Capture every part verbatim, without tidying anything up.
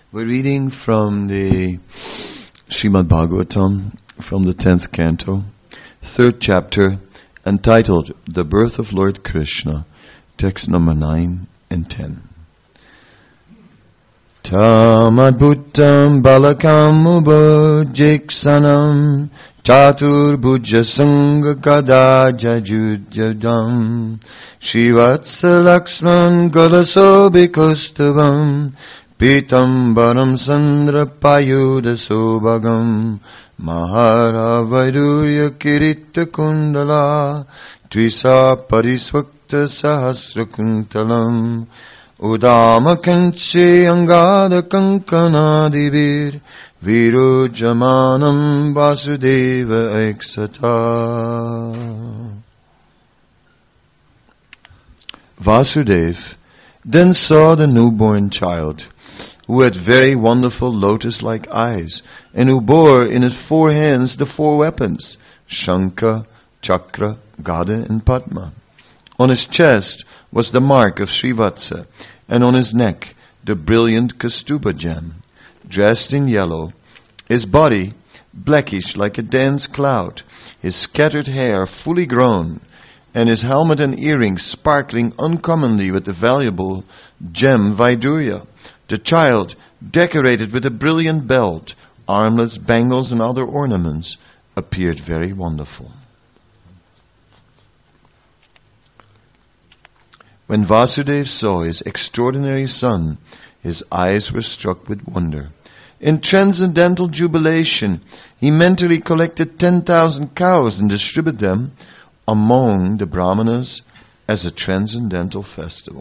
We're reading from the Srimad Bhagavatam, from the tenth canto, third chapter, entitled The Birth of Lord Krishna, text number nine and ten. Tam adbhutam balakam ubhajiksanam chatur bhujya sangha kada jajujjadam Shrivatsa Laxman galaso bikustavam Pitambaram Sandra Payuda Sobhagam Mahara Vaidurya Kirita Kundala Tvisa Parisvakta Sahasra Kuntalam Udama Kanchi Angada Kankanadivir Viru Jamanam Vasudeva Eksata. Vasudeva then saw the newborn child, who had very wonderful lotus-like eyes, and who bore in his four hands the four weapons, Shankha, Chakra, Gada, and Padma. On his chest was the mark of Srivatsa, and on his neck the brilliant Kaustubha gem. Dressed in yellow, his body blackish like a dense cloud, his scattered hair fully grown, and his helmet and earrings sparkling uncommonly with the valuable gem Vaidurya. The child, decorated with a brilliant belt, armlets, bangles, and other ornaments, appeared very wonderful. When Vasudeva saw his extraordinary son, his eyes were struck with wonder. In transcendental jubilation, he mentally collected ten thousand cows and distributed them among the Brahmanas as a transcendental festival.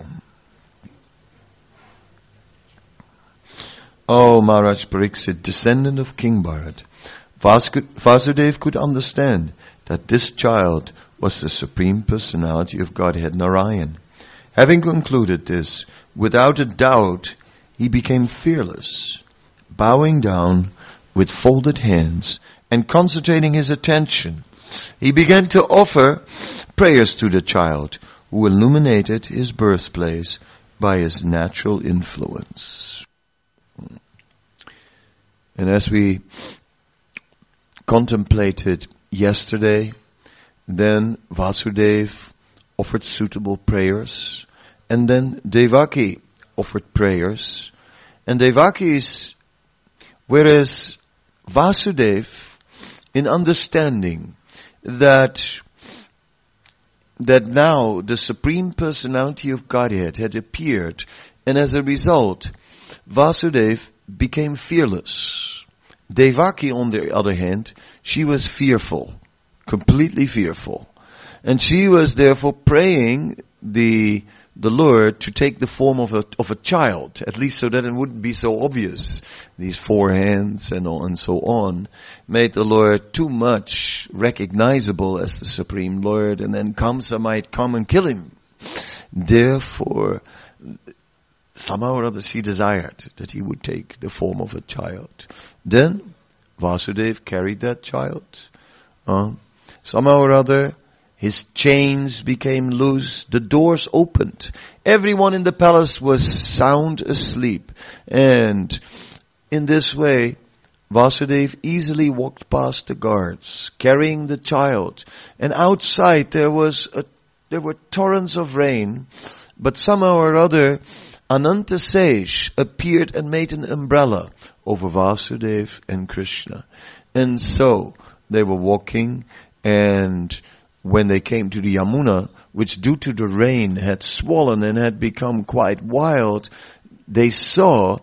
O Maharaj Pariksit, descendant of King Bharat, Vasudeva could understand that this child was the Supreme Personality of Godhead, Narayan. Having concluded this, without a doubt, he became fearless, bowing down with folded hands and concentrating his attention. He began to offer prayers to the child, who illuminated his birthplace by his natural influence. And as we contemplated yesterday, then Vasudeva offered suitable prayers, and then Devaki offered prayers, and Devaki's, whereas Vasudeva, in understanding that that now the Supreme Personality of Godhead had appeared, and as a result, Vasudeva became fearless. Devaki, on the other hand, she was fearful, completely fearful. And she was therefore praying the the Lord to take the form of a of a child, at least so that it wouldn't be so obvious. These four hands and on and so on made the Lord too much recognizable as the Supreme Lord, and then Kamsa might come and kill him. Therefore, somehow or other she desired that he would take the form of a child. Then Vasudeva carried that child. Uh, somehow or other, his chains became loose, the doors opened. Everyone in the palace was sound asleep. And in this way, Vasudeva easily walked past the guards, carrying the child. And outside there was a, there were torrents of rain, but somehow or other, Ananta Sesh appeared and made an umbrella over Vasudeva and Krishna. And so they were walking, and when they came to the Yamuna, which due to the rain had swollen and had become quite wild, they saw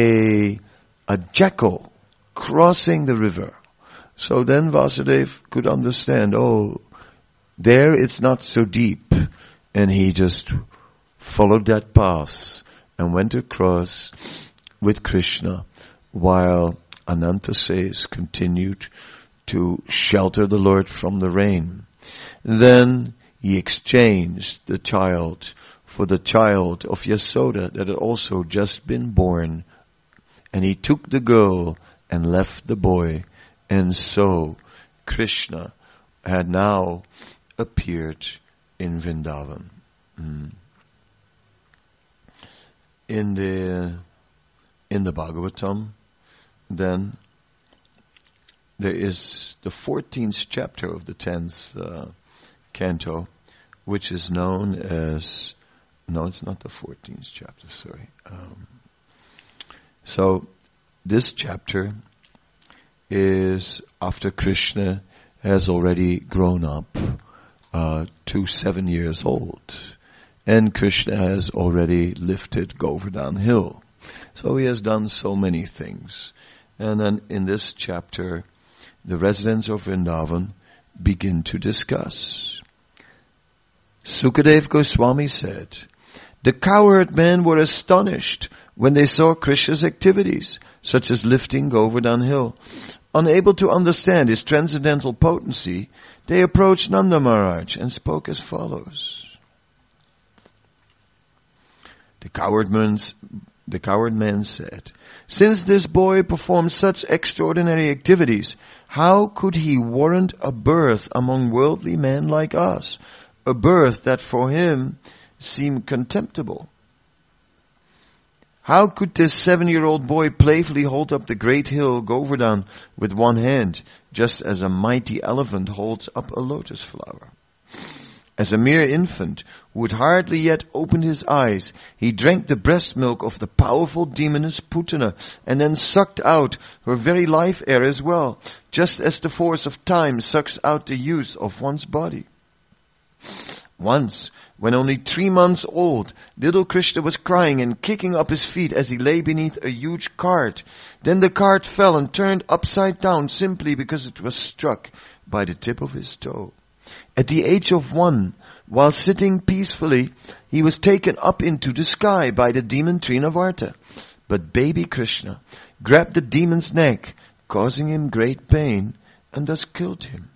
a a jackal crossing the river. So then Vasudeva could understand, oh, there it's not so deep. And he just followed that path and went across with Krishna, while Ananta Sesh continued to shelter the Lord from the rain. Then he exchanged the child for the child of Yasoda that had also just been born. And he took the girl and left the boy. And so Krishna had now appeared in Vrindavan. Mm. In the in the Bhagavatam, then there is the fourteenth chapter of the tenth uh, canto, which is known as, no, it's not the fourteenth chapter, sorry. Um, so, this chapter is after Krishna has already grown up uh, to seven years old. And Krishna has already lifted Govardhan hill. So he has done so many things. And then in this chapter, the residents of Vrindavan begin to discuss. Sukadev Goswami said, the cowherd men were astonished when they saw Krishna's activities, such as lifting Govardhan hill. Unable to understand his transcendental potency, they approached Nanda Maharaj and spoke as follows. The cowherd men, the cowherd man said, since this boy performed such extraordinary activities, how could he warrant a birth among worldly men like us? A birth that for him seemed contemptible. How could this seven-year-old boy playfully hold up the great hill Govardhan with one hand, just as a mighty elephant holds up a lotus flower? As a mere infant, who had hardly yet opened his eyes, he drank the breast milk of the powerful demoness Putana, and then sucked out her very life air as well, just as the force of time sucks out the youth of one's body. Once, when only three months old, little Krishna was crying and kicking up his feet as he lay beneath a huge cart. Then the cart fell and turned upside down simply because it was struck by the tip of his toe. At the age of one, while sitting peacefully, he was taken up into the sky by the demon Trinavarta. But baby Krishna grabbed the demon's neck, causing him great pain, and thus killed him.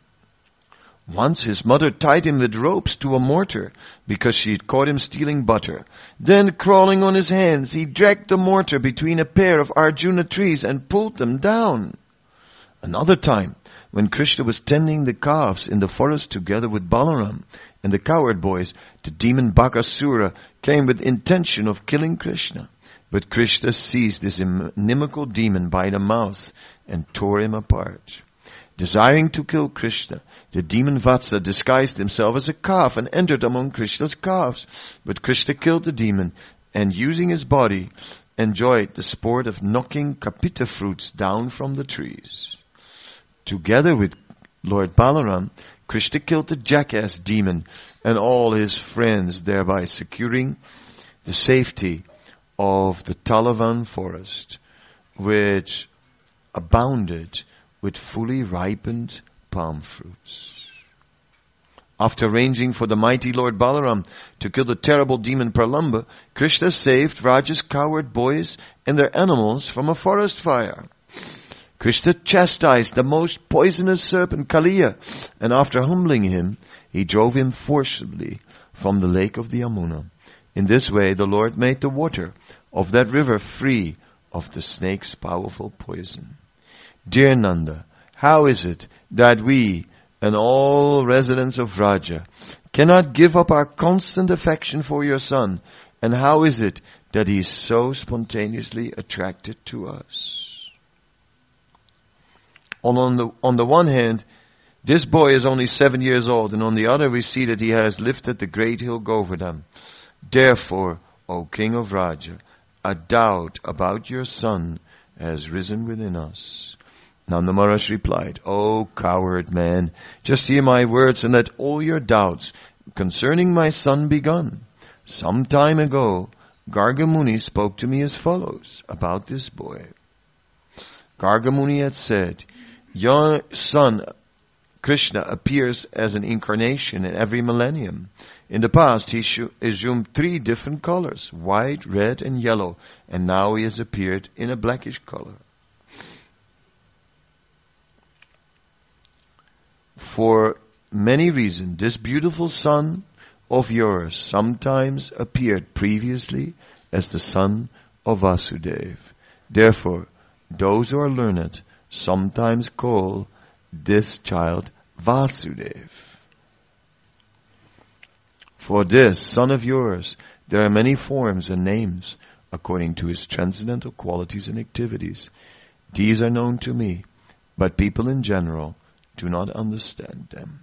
Once his mother tied him with ropes to a mortar because she had caught him stealing butter. Then, crawling on his hands, he dragged the mortar between a pair of Arjuna trees and pulled them down. Another time, when Krishna was tending the calves in the forest together with Balaram and the cowherd boys, the demon Bakasura came with intention of killing Krishna. But Krishna seized this inimical demon by the mouth and tore him apart. Desiring to kill Krishna, the demon Vatsa disguised himself as a calf and entered among Krishna's calves. But Krishna killed the demon and, using his body, enjoyed the sport of knocking kapita fruits down from the trees. Together with Lord Balaram, Krishna killed the jackass demon and all his friends, thereby securing the safety of the Talavan forest, which abounded with fully ripened palm fruits. After arranging for the mighty Lord Balaram to kill the terrible demon Pralamba, Krishna saved Raja's cowherd boys and their animals from a forest fire. Krishna chastised the most poisonous serpent Kaliya, and after humbling him, he drove him forcibly from the lake of the Yamuna. In this way, the Lord made the water of that river free of the snake's powerful poison. Dear Nanda, how is it that we and all residents of Vraja cannot give up our constant affection for your son, and how is it that he is so spontaneously attracted to us? On, on, the, on the one hand, this boy is only seven years old, and on the other we see that he has lifted the great hill Govardhan. Therefore, O King of Vraja, a doubt about your son has risen within us. Nanda Maharaj replied, O coward man, just hear my words and let all your doubts concerning my son be gone. Some time ago, Garga Muni spoke to me as follows about this boy. Garga Muni had said, your son Krishna appears as an incarnation in every millennium. In the past, he assumed three different colors, white, red, and yellow, and now he has appeared in a blackish color. For many reasons, this beautiful son of yours sometimes appeared previously as the son of Vasudeva. Therefore, those who are learned sometimes call this child Vasudeva. For this son of yours, there are many forms and names. according to his transcendental qualities and activities. These are known to me, but people in general do not understand them.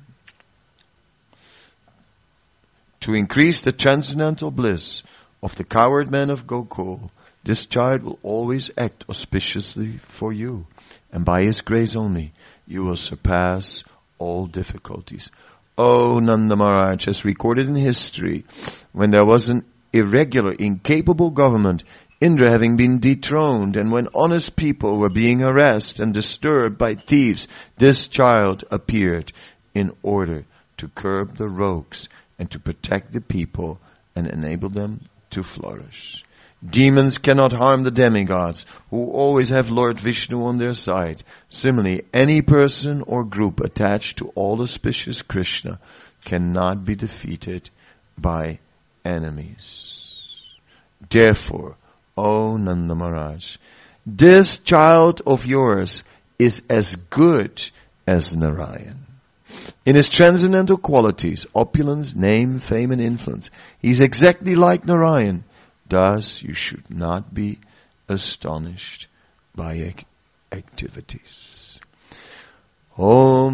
To increase the transcendental bliss of the coward men of Gokul, this child will always act auspiciously for you, and by his grace only, you will surpass all difficulties. Oh, Nanda Maharaj has recorded in history, when there was an irregular, incapable government, Indra having been dethroned, and when honest people were being harassed and disturbed by thieves, this child appeared in order to curb the rogues and to protect the people and enable them to flourish. Demons cannot harm the demigods, who always have Lord Vishnu on their side. Similarly, any person or group attached to all auspicious Krishna cannot be defeated by enemies. Therefore, O Nanda Maharaj, this child of yours is as good as Narayan. In his transcendental qualities, opulence, name, fame and influence, he is exactly like Narayan. Thus, you should not be astonished by ac- activities. Om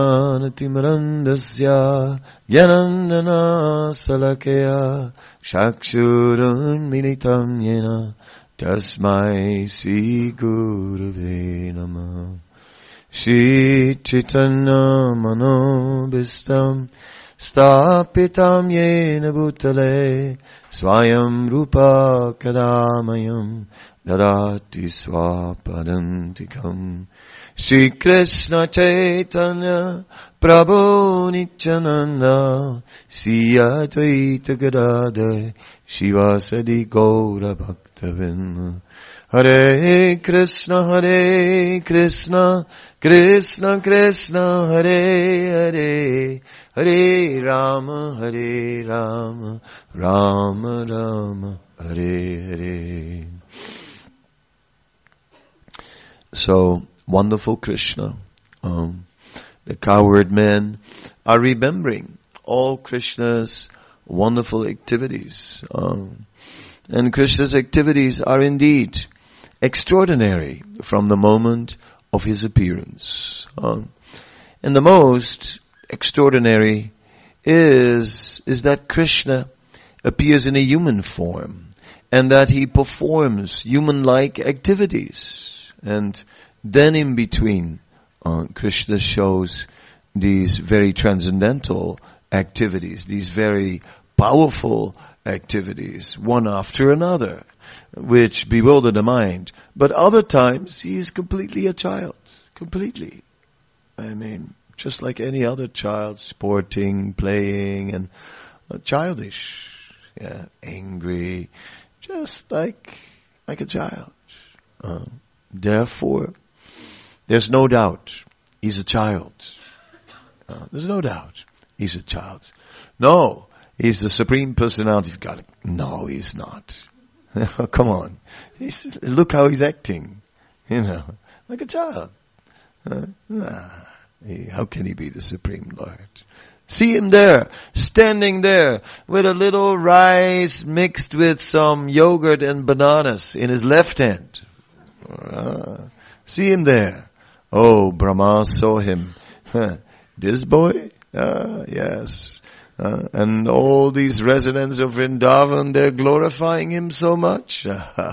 Jnanatimirandasya Jnanandana Salakaya Shakshurun Militam Yena Tasmai Sri Gurave Namah. Shri Chaitanya Manobhistam Stapitam Yena Bhutale Swayam Rupa Kadamayam Dadati Swapadantikam. Shri Krishna Chaitanya Prabhu Nityananda Shri Advaita Gadadhar Shivasadi Gaura Bhaktavinda. Hare Krishna Hare Krishna Krishna Krishna Hare Hare Hare Rama Hare Rama Rama Rama Hare Hare. So, wonderful Krishna. Um, the coward men are remembering all Krishna's wonderful activities. Um, and Krishna's activities are indeed extraordinary from the moment of his appearance. Um, and the most extraordinary is, is that Krishna appears in a human form and that he performs human-like activities. And then in between, uh, Krishna shows these very transcendental activities, these very powerful activities, one after another, which bewilder the mind. But other times, he is completely a child. Completely. I mean, just like any other child, sporting, playing, and uh, childish. Yeah, angry. Just like, like a child. Uh, therefore, there's no doubt he's a child. Uh, there's no doubt he's a child. No, he's the Supreme Personality of God. No, he's not. Come on. He's, look how he's acting. You know, like a child. Uh, nah, he, how can he be the Supreme Lord? See him there, standing there with a little rice mixed with some yogurt and bananas in his left hand. Uh, see him there. Oh, Brahma saw him. This boy? Uh, yes. Uh, and all these residents of Vrindavan, they're glorifying him so much.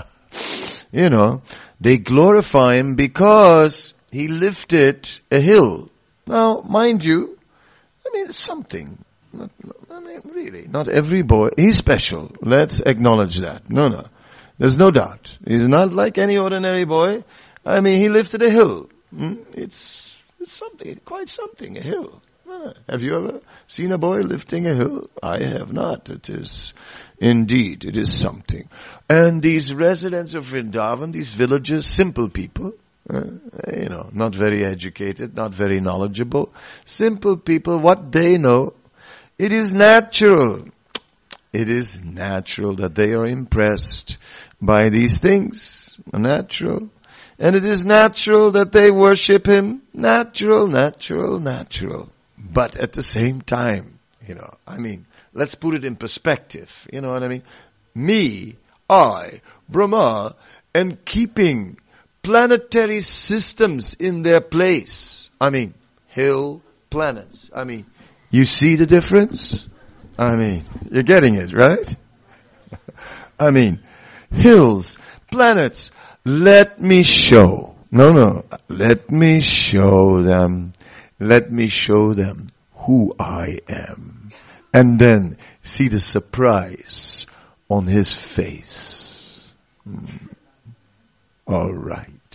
You know, they glorify him because he lifted a hill. Now, mind you, I mean, it's something. Not, not, I mean, really, not every boy. He's special. Let's acknowledge that. No, no. There's no doubt. He's not like any ordinary boy. I mean, he lifted a hill. Hmm? It's, it's something, quite something, a hill. Ah, have you ever seen a boy lifting a hill? I have not. It is, indeed, it is something. And these residents of Vrindavan, these villagers, simple people, uh, you know, not very educated, not very knowledgeable, simple people, what they know, it is natural. It is natural that they are impressed by these things. Natural. And it is natural that they worship him. Natural, natural, natural. But at the same time, you know, I mean, let's put it in perspective. You know what I mean? Me, I, Brahma, am keeping planetary systems in their place. I mean, hill planets. I mean, you see the difference? I mean, you're getting it, right? I mean, hills, planets, let me show. No, no, let me show them. Let me show them who I am. And then see the surprise on his face. Hmm. All right.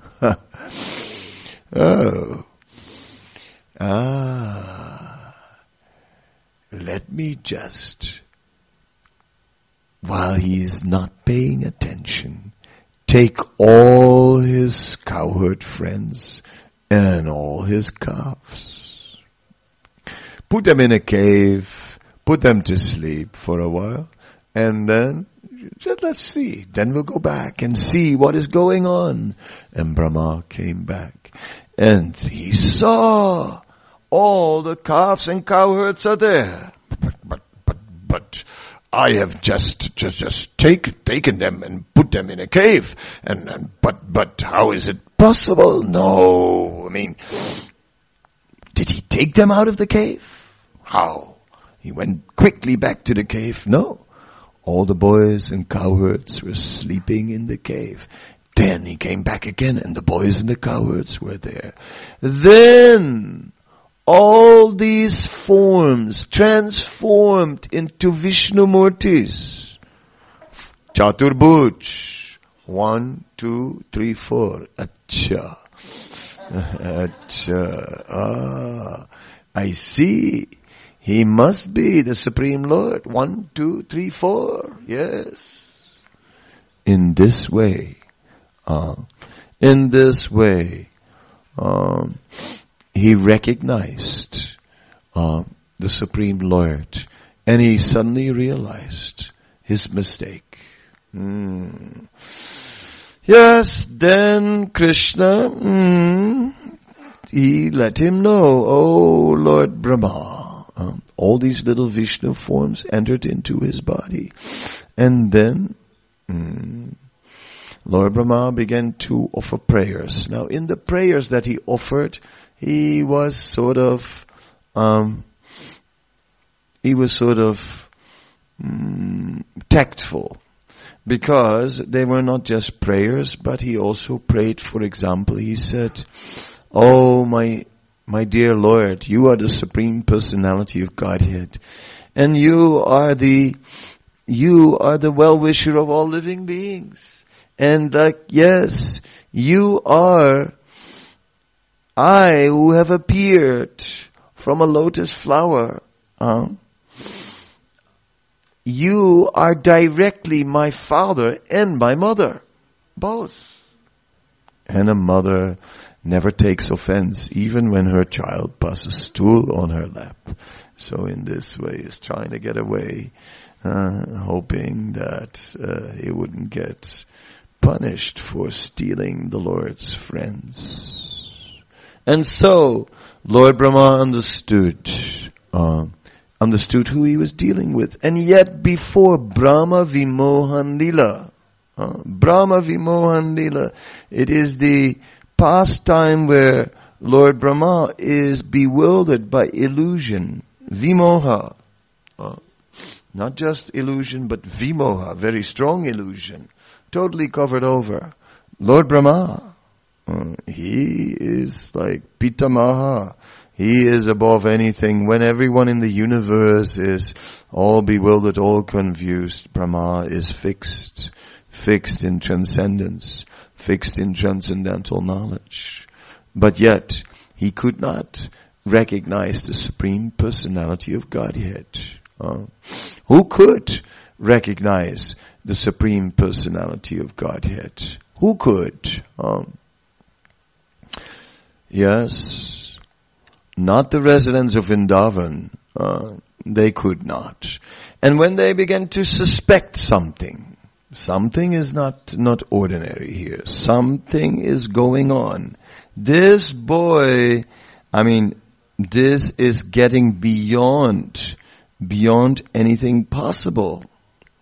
Oh. Ah. Let me just, while he is not paying attention, take all his cowherd friends and all his calves. Put them in a cave, put them to sleep for a while, and then just let's see. Then we'll go back and see what is going on. And Brahma came back, and he saw all the calves and cowherds are there. But, but, but, but, I have just, just, just take, taken them and put them in a cave. And, and, but, but, how is it possible? No, I mean, did he take them out of the cave? How? He went quickly back to the cave? No. All the boys and cowherds were sleeping in the cave. Then he came back again, and the boys and the cowherds were there. Then all these forms transformed into Vishnumurtis. Chaturbhuj. One, two, three, four. Acha. Acha. Ah, I see. He must be the Supreme Lord. One, two, three, four. Yes. In this way. Uh, in this way. Um, he recognized uh, the Supreme Lord. And he suddenly realized his mistake. Mm. Yes, then Krishna, mm, he let him know, oh Lord Brahma, um, all these little Vishnu forms entered into his body. And then mm, Lord Brahma began to offer prayers. Now in the prayers that he offered, he was sort of, um, he was sort of mm, tactful. Because they were not just prayers, but he also prayed, for example, he said, oh my my dear Lord, you are the Supreme Personality of Godhead. And you are the you are the well-wisher of all living beings. And like, yes, you are I who have appeared from a lotus flower. Uh, You are directly my father and my mother. Both. And a mother never takes offense even when her child passes stool on her lap. So in this way is trying to get away, uh, hoping that uh, he wouldn't get punished for stealing the Lord's friends. And so Lord Brahma understood uh, understood who he was dealing with. And yet before Brahma Vimohan Lila, uh, Brahma Vimohan Lila, it is the pastime where Lord Brahma is bewildered by illusion, Vimoha. Uh, not just illusion, but Vimoha, very strong illusion, totally covered over. Lord Brahma, uh, he is like Pitamaha. He is above anything. When everyone in the universe is all bewildered, all confused, Brahma is fixed, fixed in transcendence, fixed in transcendental knowledge. But yet, he could not recognize the Supreme Personality of Godhead. Uh, who could recognize the Supreme Personality of Godhead? Who could? Um, yes. Not the residents of Vrindavan, uh, they could not. And when they began to suspect something, something is not, not ordinary here. Something is going on. This boy, I mean, this is getting beyond, beyond anything possible.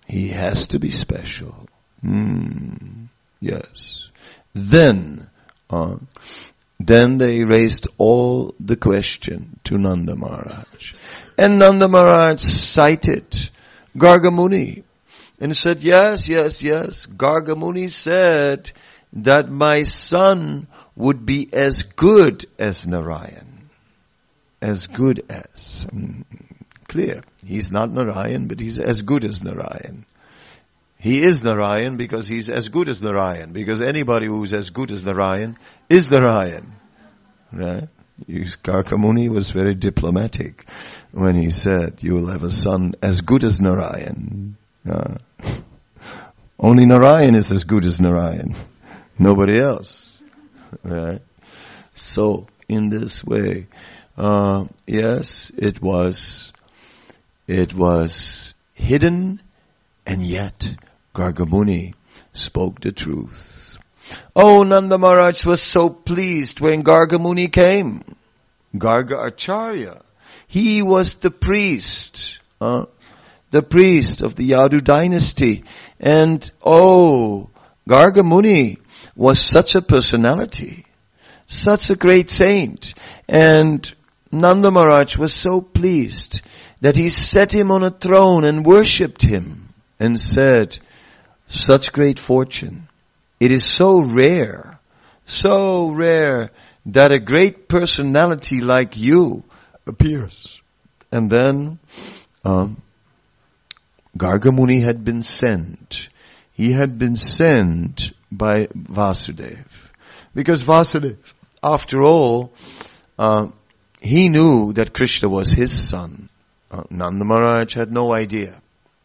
He has to be special. Hmm. Yes. Then, uh, then they raised all the question to Nanda Maharaj. And Nanda Maharaj cited Garga Muni and said, yes, yes, yes. Garga Muni said that my son would be as good as Narayan. As good as. Mm, clear. He's not Narayan, but he's as good as Narayan. He is Narayan because he's as good as Narayan. Because anybody who's as good as Narayan is Narayan. Right? Garga Muni was very diplomatic when he said, you will have a son as good as Narayan. Uh, only Narayan is as good as Narayan. Nobody else. Right? So, in this way, uh, yes, it was, it was hidden, and yet Garga Muni spoke the truth. Oh, Nanda Maharaj was so pleased when Garga Muni came. Garga Acharya. He was the priest, uh, the priest of the Yadu dynasty. And oh, Garga Muni was such a personality, such a great saint. And Nanda Maharaj was so pleased that he set him on a throne and worshipped him and said, such great fortune. It is so rare, so rare that a great personality like you appears. And then um, Garga Muni had been sent. He had been sent by Vasudeva. Because Vasudeva, after all, uh, he knew that Krishna was his son. Uh, Nanda Maharaj had no idea.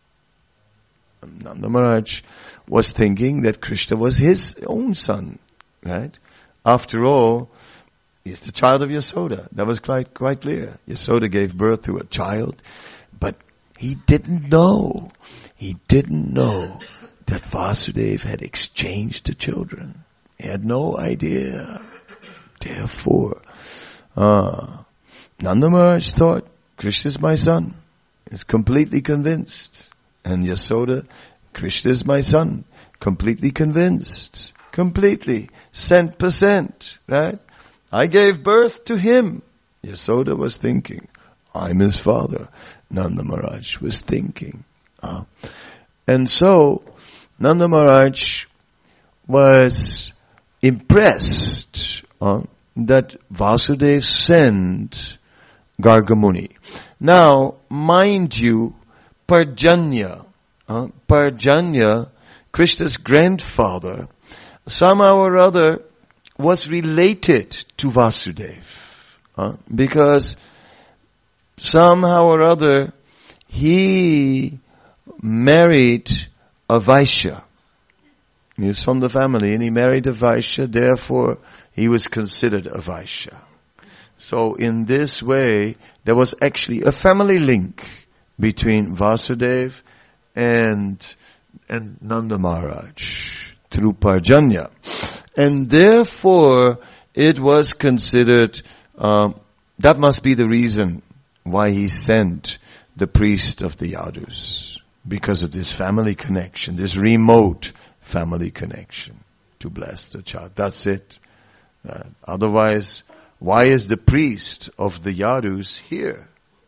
Nanda Maharaj was thinking that Krishna was his own son, right? After all, he's the child of Yasoda. That was quite quite clear. Yasoda gave birth to a child, but he didn't know. He didn't know that Vasudeva had exchanged the children. He had no idea. Therefore, uh, Nanda Maharaj thought, Krishna is my son. He's completely convinced. And Yasoda, Krishna is my son. Completely convinced. Completely. Cent percent. Right? I gave birth to him. Yasoda was thinking, I'm his father. Nanda Maharaj was thinking. Uh, and so, Nanda Maharaj was impressed uh, that Vasudeva sent Garga Muni. Now, mind you, Parjanya, uh, Parjanya, Krishna's grandfather, somehow or other was related to Vasudeva. Uh, because somehow or other he married a Vaishya. He was from the family and he married a Vaishya, therefore he was considered a Vaishya. So in this way, there was actually a family link between Vasudeva and, and Nanda Maharaj through Parjanya. And therefore, it was considered, um, that must be the reason why he sent the priest of the Yadus. Because of this family connection, this remote family connection to bless the child. That's it. Uh, otherwise, why is the priest of the Yadus here?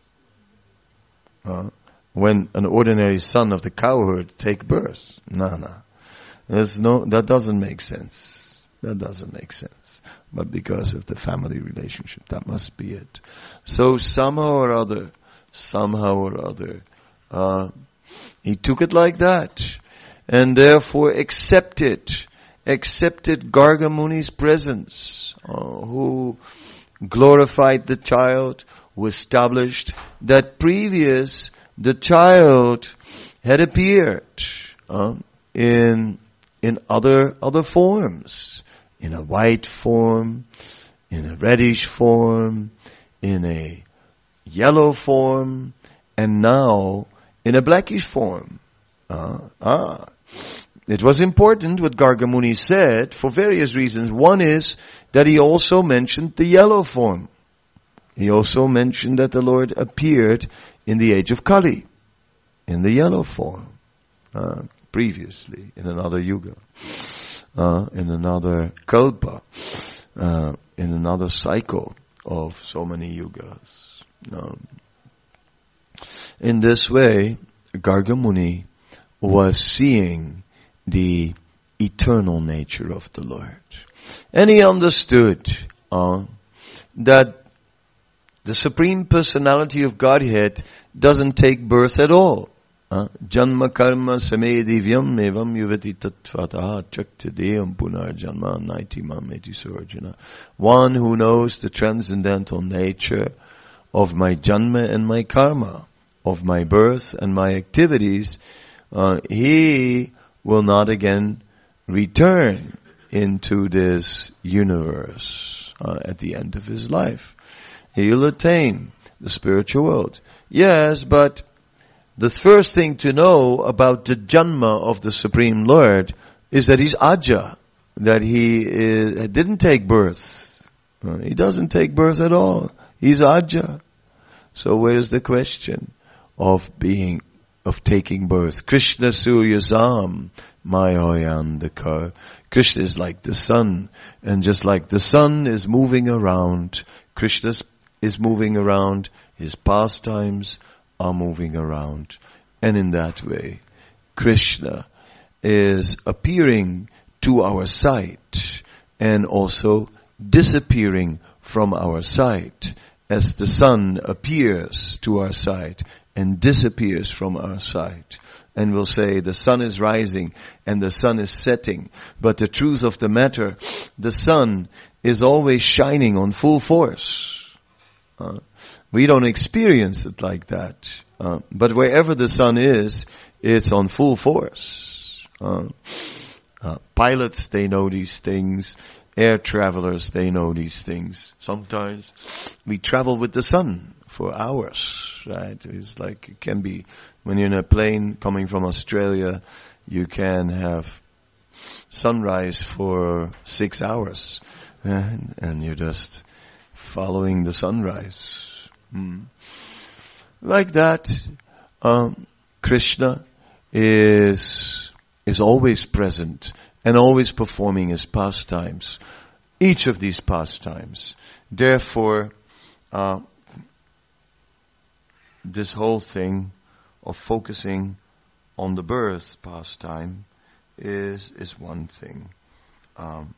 Uh, when an ordinary son of the cowherd take birth? No, no. There's no, that doesn't make sense. That doesn't make sense. But because of the family relationship, that must be it. So somehow or other, somehow or other, uh, he took it like that. And therefore accepted, accepted Garga Muni's presence, uh, who glorified the child, who established that previous the child had appeared uh, in in other other forms, in a white form, in a reddish form, in a yellow form, and now in a blackish form. Uh, ah, it was important what Garga Muni said for various reasons. One is that he also mentioned the yellow form. He also mentioned that the Lord appeared in the age of Kali, in the yellow form. uh, previously in another yuga, uh, in another kalpa, uh, in another cycle of so many yugas. Um, in this way, Garga Muni was seeing the eternal nature of the Lord. And he understood uh, that the Supreme Personality of Godhead doesn't take birth at all. Janma karma same divyam evam yuvati tattvataha chaktadeyam punar janma naitimam eti surjana. One who knows the transcendental nature of my janma and my karma, of my birth and my activities, uh, he will not again return into this universe uh, at the end of his life. He'll attain the spiritual world. Yes, but the first thing to know about the Janma of the Supreme Lord is that he's Aja, that he is, didn't take birth. Uh, he doesn't take birth at all. He's Aja. So where is the question of being, of taking birth? Krishna Suryasam Mayoyandakar. Krishna is like the sun, and just like the sun is moving around, Krishna is moving around, his pastimes are moving around. And in that way, Krishna is appearing to our sight and also disappearing from our sight as the sun appears to our sight and disappears from our sight. And we'll say the sun is rising and the sun is setting. But the truth of the matter, the sun is always shining on full force. Uh, we don't experience it like that. Uh, but wherever the sun is, it's on full force. Uh, uh, pilots, they know these things. Air travelers, they know these things. Sometimes we travel with the sun for hours, right? It's like, it can be, when you're in a plane coming from Australia, you can have sunrise for six hours. And, and you're just following the sunrise. Hmm. Like that, um, Krishna is is always present and always performing his pastimes. Each of these pastimes. Therefore, uh, this whole thing of focusing on the birth pastime is is one thing. Um,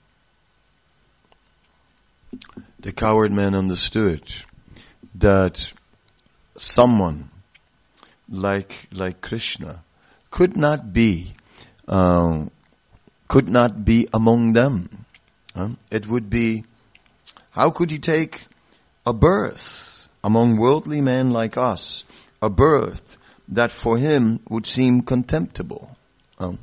the coward man understood that someone like like Krishna could not be um, could not be among them. Uh, it would be, how could he take a birth among worldly men like us, a birth that for him would seem contemptible? Um,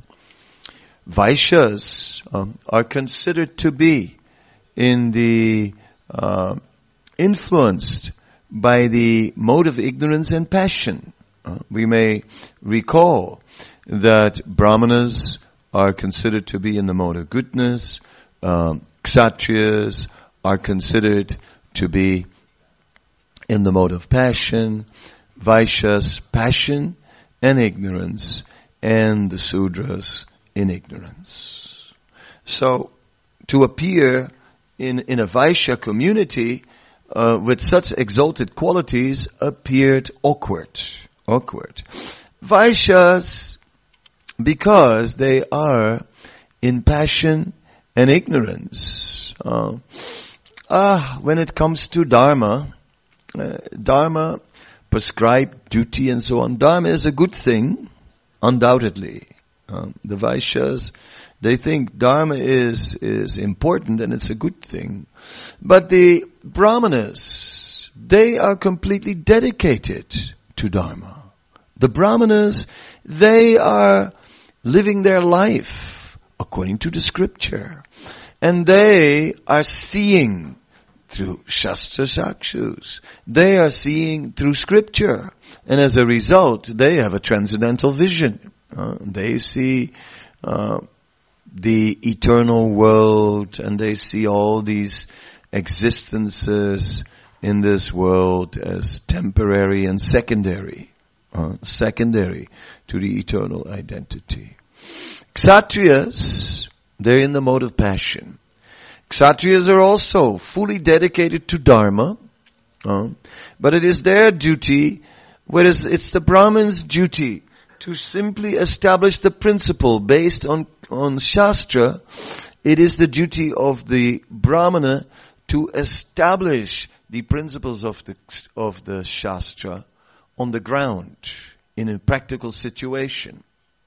Vaishyas um, are considered to be in the uh, influenced by the mode of ignorance and passion. Uh, we may recall that Brahmanas are considered to be in the mode of goodness, um, Kshatriyas are considered to be in the mode of passion, Vaishyas, passion and ignorance, and the Sudras in ignorance. So, to appear in, in a Vaishya community Uh, with such exalted qualities appeared awkward. Awkward. Vaishyas, because they are in passion and ignorance. Uh, ah, when it comes to Dharma, uh, Dharma, prescribed duty and so on, Dharma is a good thing, undoubtedly. Um, the Vaishyas, they think Dharma is, is important and it's a good thing. But the Brahmanas, they are completely dedicated to Dharma. The Brahmanas, they are living their life according to the scripture. And they are seeing through Shastra Sakshus. They are seeing through scripture. And as a result, they have a transcendental vision. Uh, they see uh, the eternal world, and they see all these existences in this world as temporary and secondary. uh, secondary to the eternal identity. Kshatriyas, they're in the mode of passion. Kshatriyas are also fully dedicated to Dharma, uh, but it is their duty, whereas it's the Brahmin's duty to simply establish the principle based on, on Shastra. It is the duty of the Brahmana to establish the principles of the, of the Shastra on the ground in a practical situation.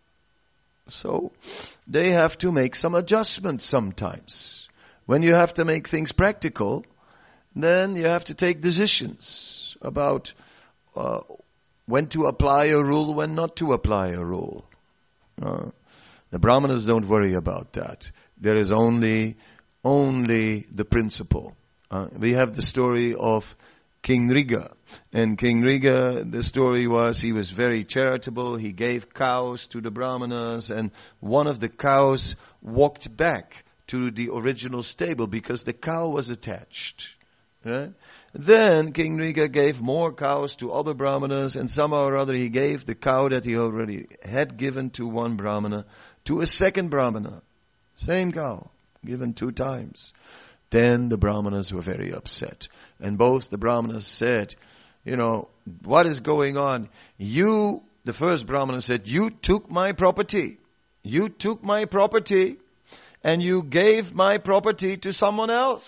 So they have to make some adjustments sometimes. When you have to make things practical, then you have to take decisions about uh, when to apply a rule, when not to apply a rule. Uh, the Brahmanas don't worry about that. There is only, only the principle. Uh, we have the story of King Riga. And King Riga, the story was he was very charitable. He gave cows to the Brahmanas, and one of the cows walked back to the original stable because the cow was attached. Right? Then King Riga gave more cows to other Brahmanas, and somehow or other he gave the cow that he already had given to one Brahmana to a second Brahmana. Same cow, given two times. Then the Brahmanas were very upset. And both the Brahmanas said, you know, what is going on? You, the first Brahmana said, you took my property. You took my property and you gave my property to someone else.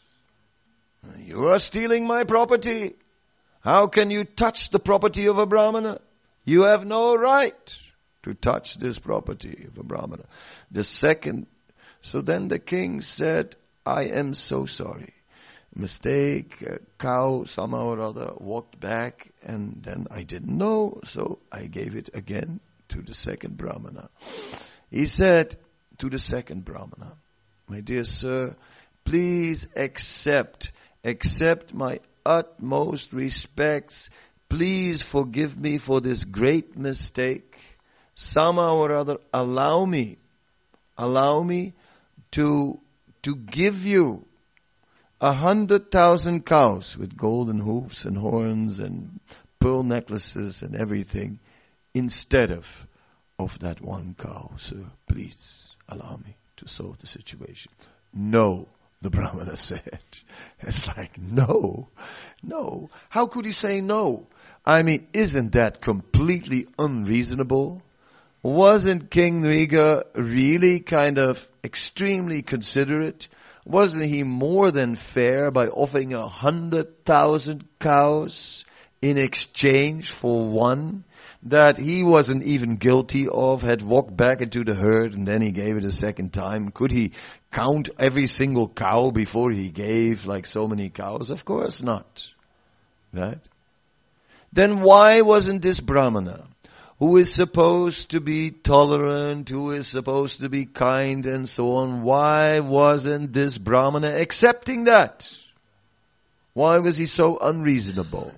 You are stealing my property. How can you touch the property of a Brahmana? You have no right to touch this property of a Brahmana. The second, so then the king said, I am so sorry. Mistake, a cow somehow or other walked back, and then I didn't know, so I gave it again to the second Brahmana. He said to the second Brahmana, my dear sir, please accept, accept my utmost respects. Please forgive me for this great mistake. Somehow or other, allow me, allow me to to give you a hundred thousand cows with golden hoofs and horns and pearl necklaces and everything instead of, of that one cow. Sir, please allow me to solve the situation. No, the Brahmana said. It's like, no, no. How could he say no? I mean, isn't that completely unreasonable? Wasn't King Riga really kind of extremely considerate? Wasn't he more than fair by offering a hundred thousand cows in exchange for one that he wasn't even guilty of, had walked back into the herd and then he gave it a second time? Could he count every single cow before he gave like so many cows? Of course not. Right? Then why wasn't this Brahmana, who is supposed to be tolerant, who is supposed to be kind and so on, why wasn't this Brahmana accepting that? Why was he so unreasonable?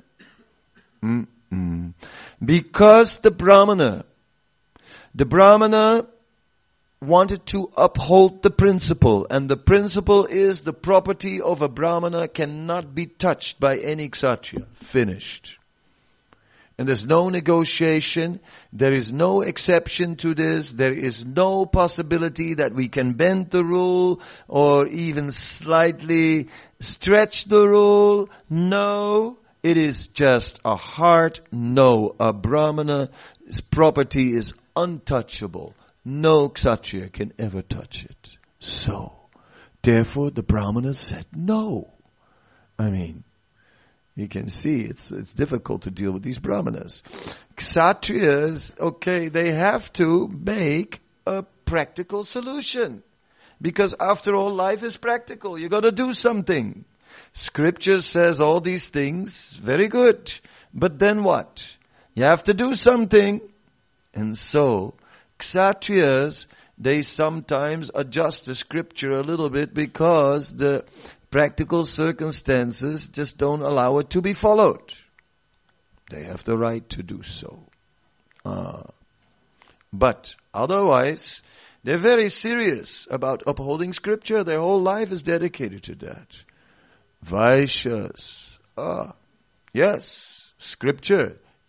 Mm-mm. Because the Brahmana, the Brahmana wanted to uphold the principle, and the principle is the property of a Brahmana cannot be touched by any Kshatriya. Finished. And there's no negotiation, there is no exception to this, there is no possibility that we can bend the rule or even slightly stretch the rule. No, it is just a hard no. A Brahmana's property is untouchable. No Kshatriya can ever touch it. So, therefore the Brahmana said no. I mean, you can see it's it's difficult to deal with these Brahmanas. Kshatriyas, okay, they have to make a practical solution. Because after all, life is practical. You got to do something. Scripture says all these things, very good. But then what? You have to do something. And so, Kshatriyas, they sometimes adjust the scripture a little bit because the practical circumstances just don't allow it to be followed. They have the right to do so. Uh, but otherwise, they're very serious about upholding scripture. Their whole life is dedicated to that. Vaishyas, ah, yes, scripture.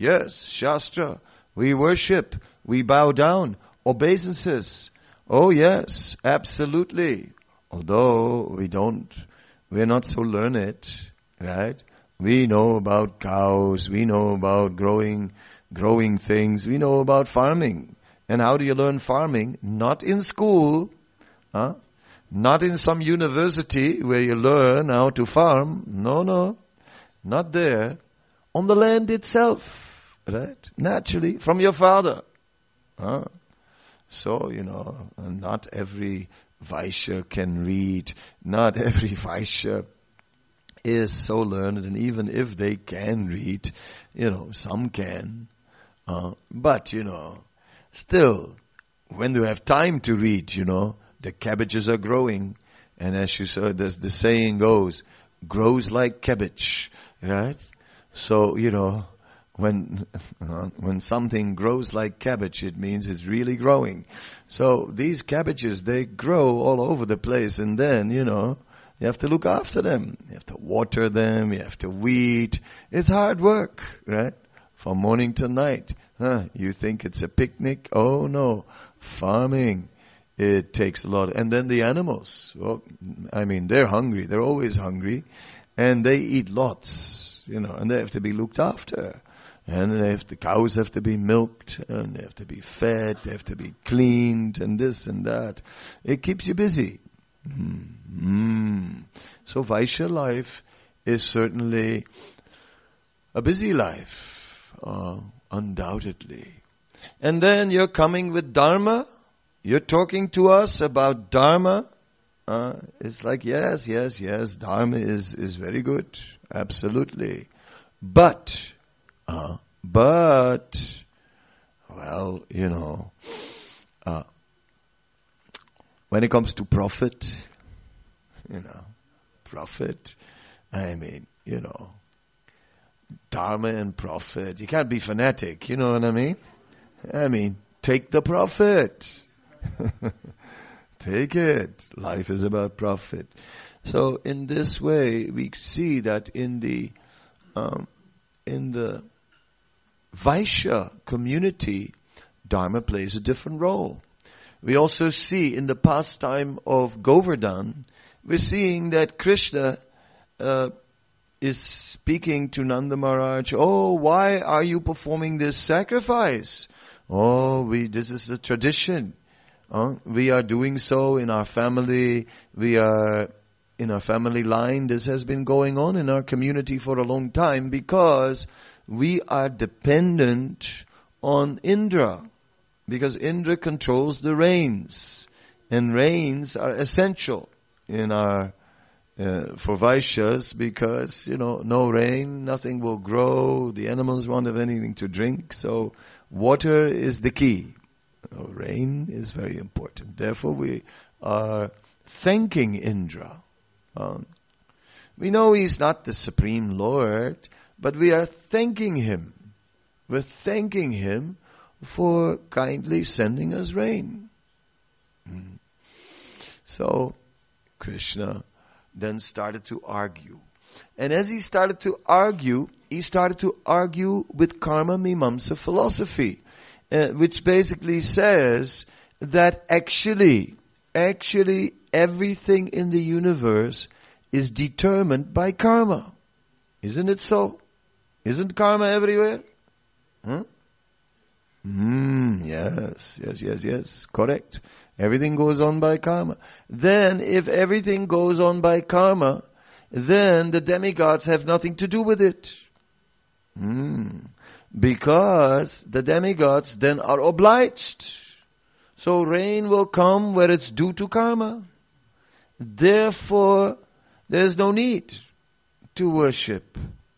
Yes, Shastra. We worship. We bow down. Obeisances. Oh yes, absolutely. Although we don't, we're not so learned, right? We know about cows. We know about growing, growing things. We know about farming. And how do you learn farming? Not in school, huh? Not in some university where you learn how to farm. No, no, not there. On the land itself, right? Naturally, from your father. Huh? So, you know, not every Vaishya can read. Not every Vaishya is so learned. And even if they can read, you know, some can. Uh, but, you know, still, when you have time to read, you know, the cabbages are growing. And as you said, the, the saying goes, grows like cabbage, right? So, you know, when uh, when something grows like cabbage, it means it's really growing. So these cabbages, they grow all over the place. And then, you know, you have to look after them. You have to water them. You have to weed. It's hard work, right? From morning to night. Huh? You think it's a picnic? Oh no. Farming. It takes a lot. And then the animals. Well, I mean, they're hungry. They're always hungry. And they eat lots, you know, and they have to be looked after. And they have the cows have to be milked, and they have to be fed, they have to be cleaned, and this and that. It keeps you busy. Mm. So Vaishya life is certainly a busy life, uh, undoubtedly. And then you're coming with Dharma. You're talking to us about Dharma. Uh, it's like, yes, yes, yes, Dharma is, is very good. Absolutely. But, uh, but, well, you know, uh, when it comes to profit, you know, profit, I mean, you know, Dharma and profit, you can't be fanatic, you know what I mean? I mean, take the profit. Take it. Life is about profit. So in this way, we see that in the um, in the Vaishya community, Dharma plays a different role. We also see in the pastime of Govardhan, we're seeing that Krishna uh, is speaking to Nanda Maharaj. Oh, why are you performing this sacrifice? Oh, we this is a tradition. Uh, we are doing so in our family. We are in our family line. This has been going on in our community for a long time because we are dependent on Indra. Because Indra controls the rains. And rains are essential in our uh, for Vaishyas because, you know, no rain, nothing will grow. The animals won't have anything to drink. So water is the key. Rain is very important. Therefore, we are thanking Indra. Um, we know he's not the Supreme Lord, but we are thanking him. We're thanking him for kindly sending us rain. Hmm. So, Krishna then started to argue. And as he started to argue, he started to argue with Karma Mimamsa philosophy. Uh, which basically says that actually, actually everything in the universe is determined by karma. Isn't it so? Isn't karma everywhere? Huh? Mm, yes, yes, yes, yes, correct. Everything goes on by karma. Then if everything goes on by karma, then the demigods have nothing to do with it. Hmm. Because the demigods then are obliged. So rain will come where it's due to karma. Therefore, there is no need to worship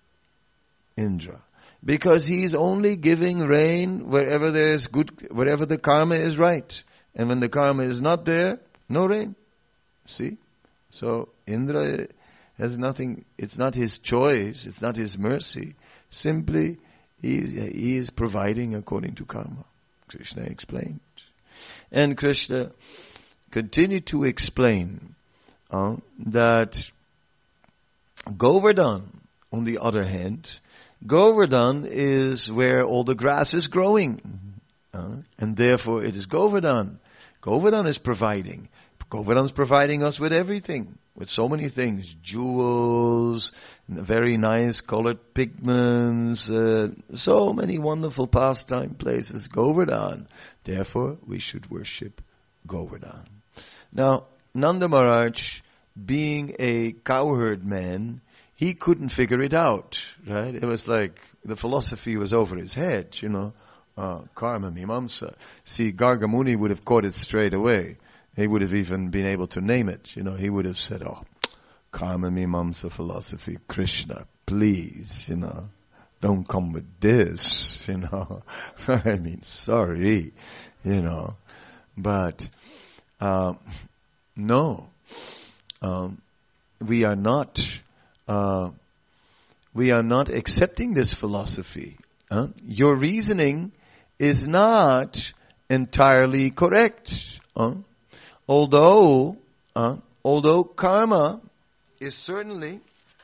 Indra. Because he is only giving rain wherever there is good, wherever the karma is right. And when the karma is not there, no rain. See? So Indra has nothing, it's not his choice, it's not his mercy. Simply, He is, he is providing according to karma. Krishna explained. And Krishna continued to explain uh, that Govardhan, on the other hand, Govardhan is where all the grass is growing. Uh, and therefore it is Govardhan. Govardhan is providing. Govardhan is providing us with everything. With so many things. Jewels, very nice colored pigments, uh, so many wonderful pastime places. Govardhan. Therefore we should worship Govardhan. Now, Nanda Maharaj, being a cowherd man, he couldn't figure it out, right? It was like the philosophy was over his head, you know. Uh, karma Mimamsa. See, Garga Muni would have caught it straight away. He would have even been able to name it. You know, he would have said, oh, Karma Mimamsa philosophy, Krishna, please, you know, don't come with this, you know. I mean, sorry, you know. But, uh, no. Um, we are not, uh, we are not accepting this philosophy. Huh? Your reasoning is not entirely correct. Huh? Although, uh, although karma is certainly,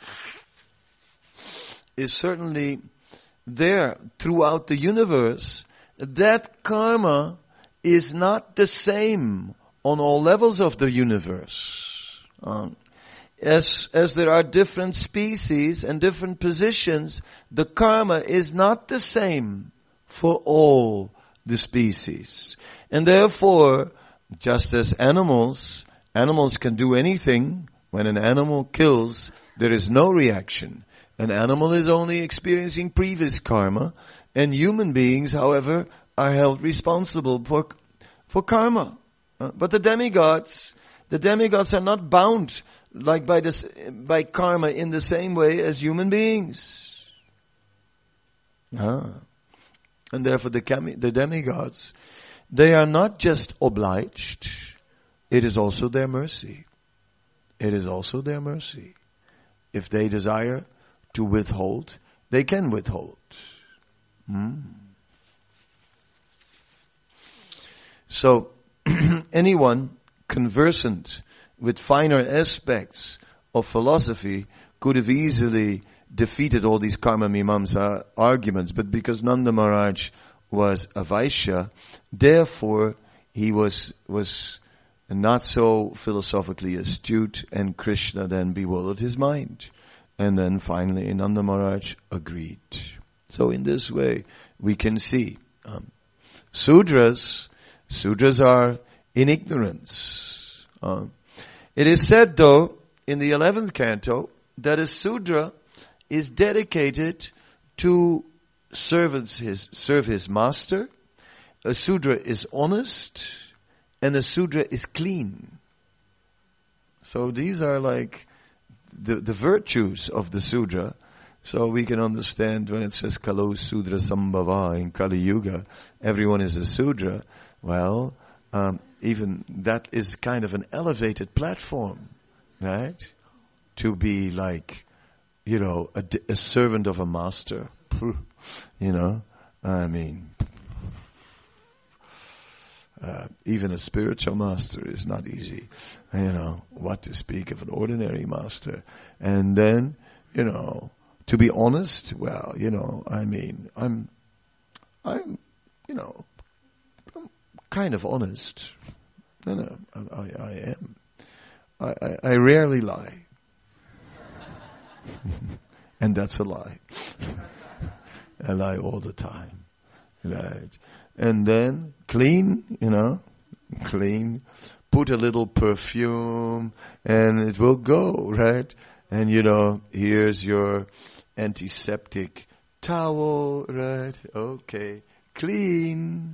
is certainly there throughout the universe, that karma is not the same on all levels of the universe. Uh, as, as there are different species and different positions, the karma is not the same for all the species. And therefore, just as animals, animals can do anything. When an animal kills, there is no reaction. An animal is only experiencing previous karma, and human beings, however, are held responsible for for karma. Uh, but the demigods, the demigods are not bound like by this by karma in the same way as human beings. Ah. And therefore the, cami- the demigods, they are not just obliged, it is also their mercy. It is also their mercy. If they desire to withhold, they can withhold. Hmm. So, anyone conversant with finer aspects of philosophy could have easily defeated all these karma mimamsa arguments, but because Nanda Maharaj was a Vaishya, therefore he was was not so philosophically astute, and Krishna then bewildered his mind. And then finally Nanda Maharaj agreed. So in this way we can see um, Sudras, Sudras are in ignorance. Uh, it is said though in the eleventh canto that a Sudra is dedicated to servants his, serve his master. A Sudra is honest, and a Sudra is clean. So these are like the, the virtues of the Sudra. So we can understand when it says Kalo Sudra Sambhava in Kali Yuga, everyone is a Sudra. Well, um, even that is kind of an elevated platform, right? To be like, you know, a, a servant of a master. You know, I mean, uh, even a spiritual master is not easy. You know, what to speak of an ordinary master. And then, you know, to be honest, well, you know, I mean, I'm, I'm, you know, I'm kind of honest. No, no, I, I am. I, I, I rarely lie. And that's a lie. I lie all the time. Right. And then clean, you know, clean. Put a little perfume and it will go, right? And you know, here's your antiseptic towel, right? Okay. Clean.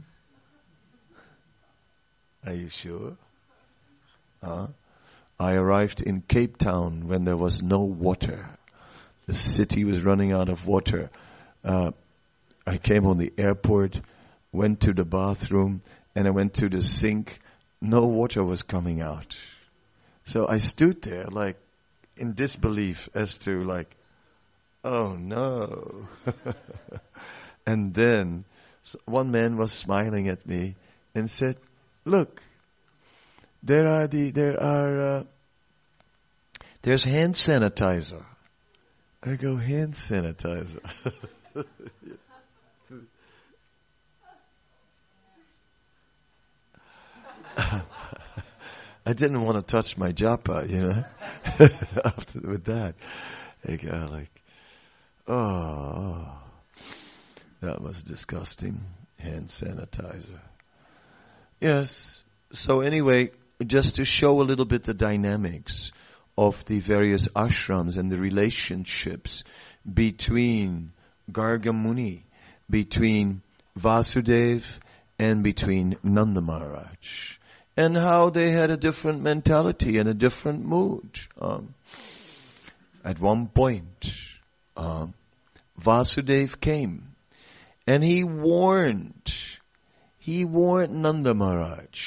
Are you sure? Huh? I arrived in Cape Town when there was no water. The city was running out of water. Uh, I came on the airport, went to the bathroom, and I went to the sink. No water was coming out. So I stood there like in disbelief as to like, oh no. And then one man was smiling at me and said, look, there are the, there are, uh, there's hand sanitizer. I go, hand sanitizer. I didn't want to touch my japa, you know, after with that. I go like, oh, that was disgusting. Hand sanitizer. Yes. So anyway, just to show a little bit the dynamics of the various ashrams and the relationships between Garga Muni, between Vasudeva, and between Nanda Maharaj, and how they had a different mentality and a different mood. Um, at one point, um, Vasudeva came, and he warned, he warned Nanda Maharaj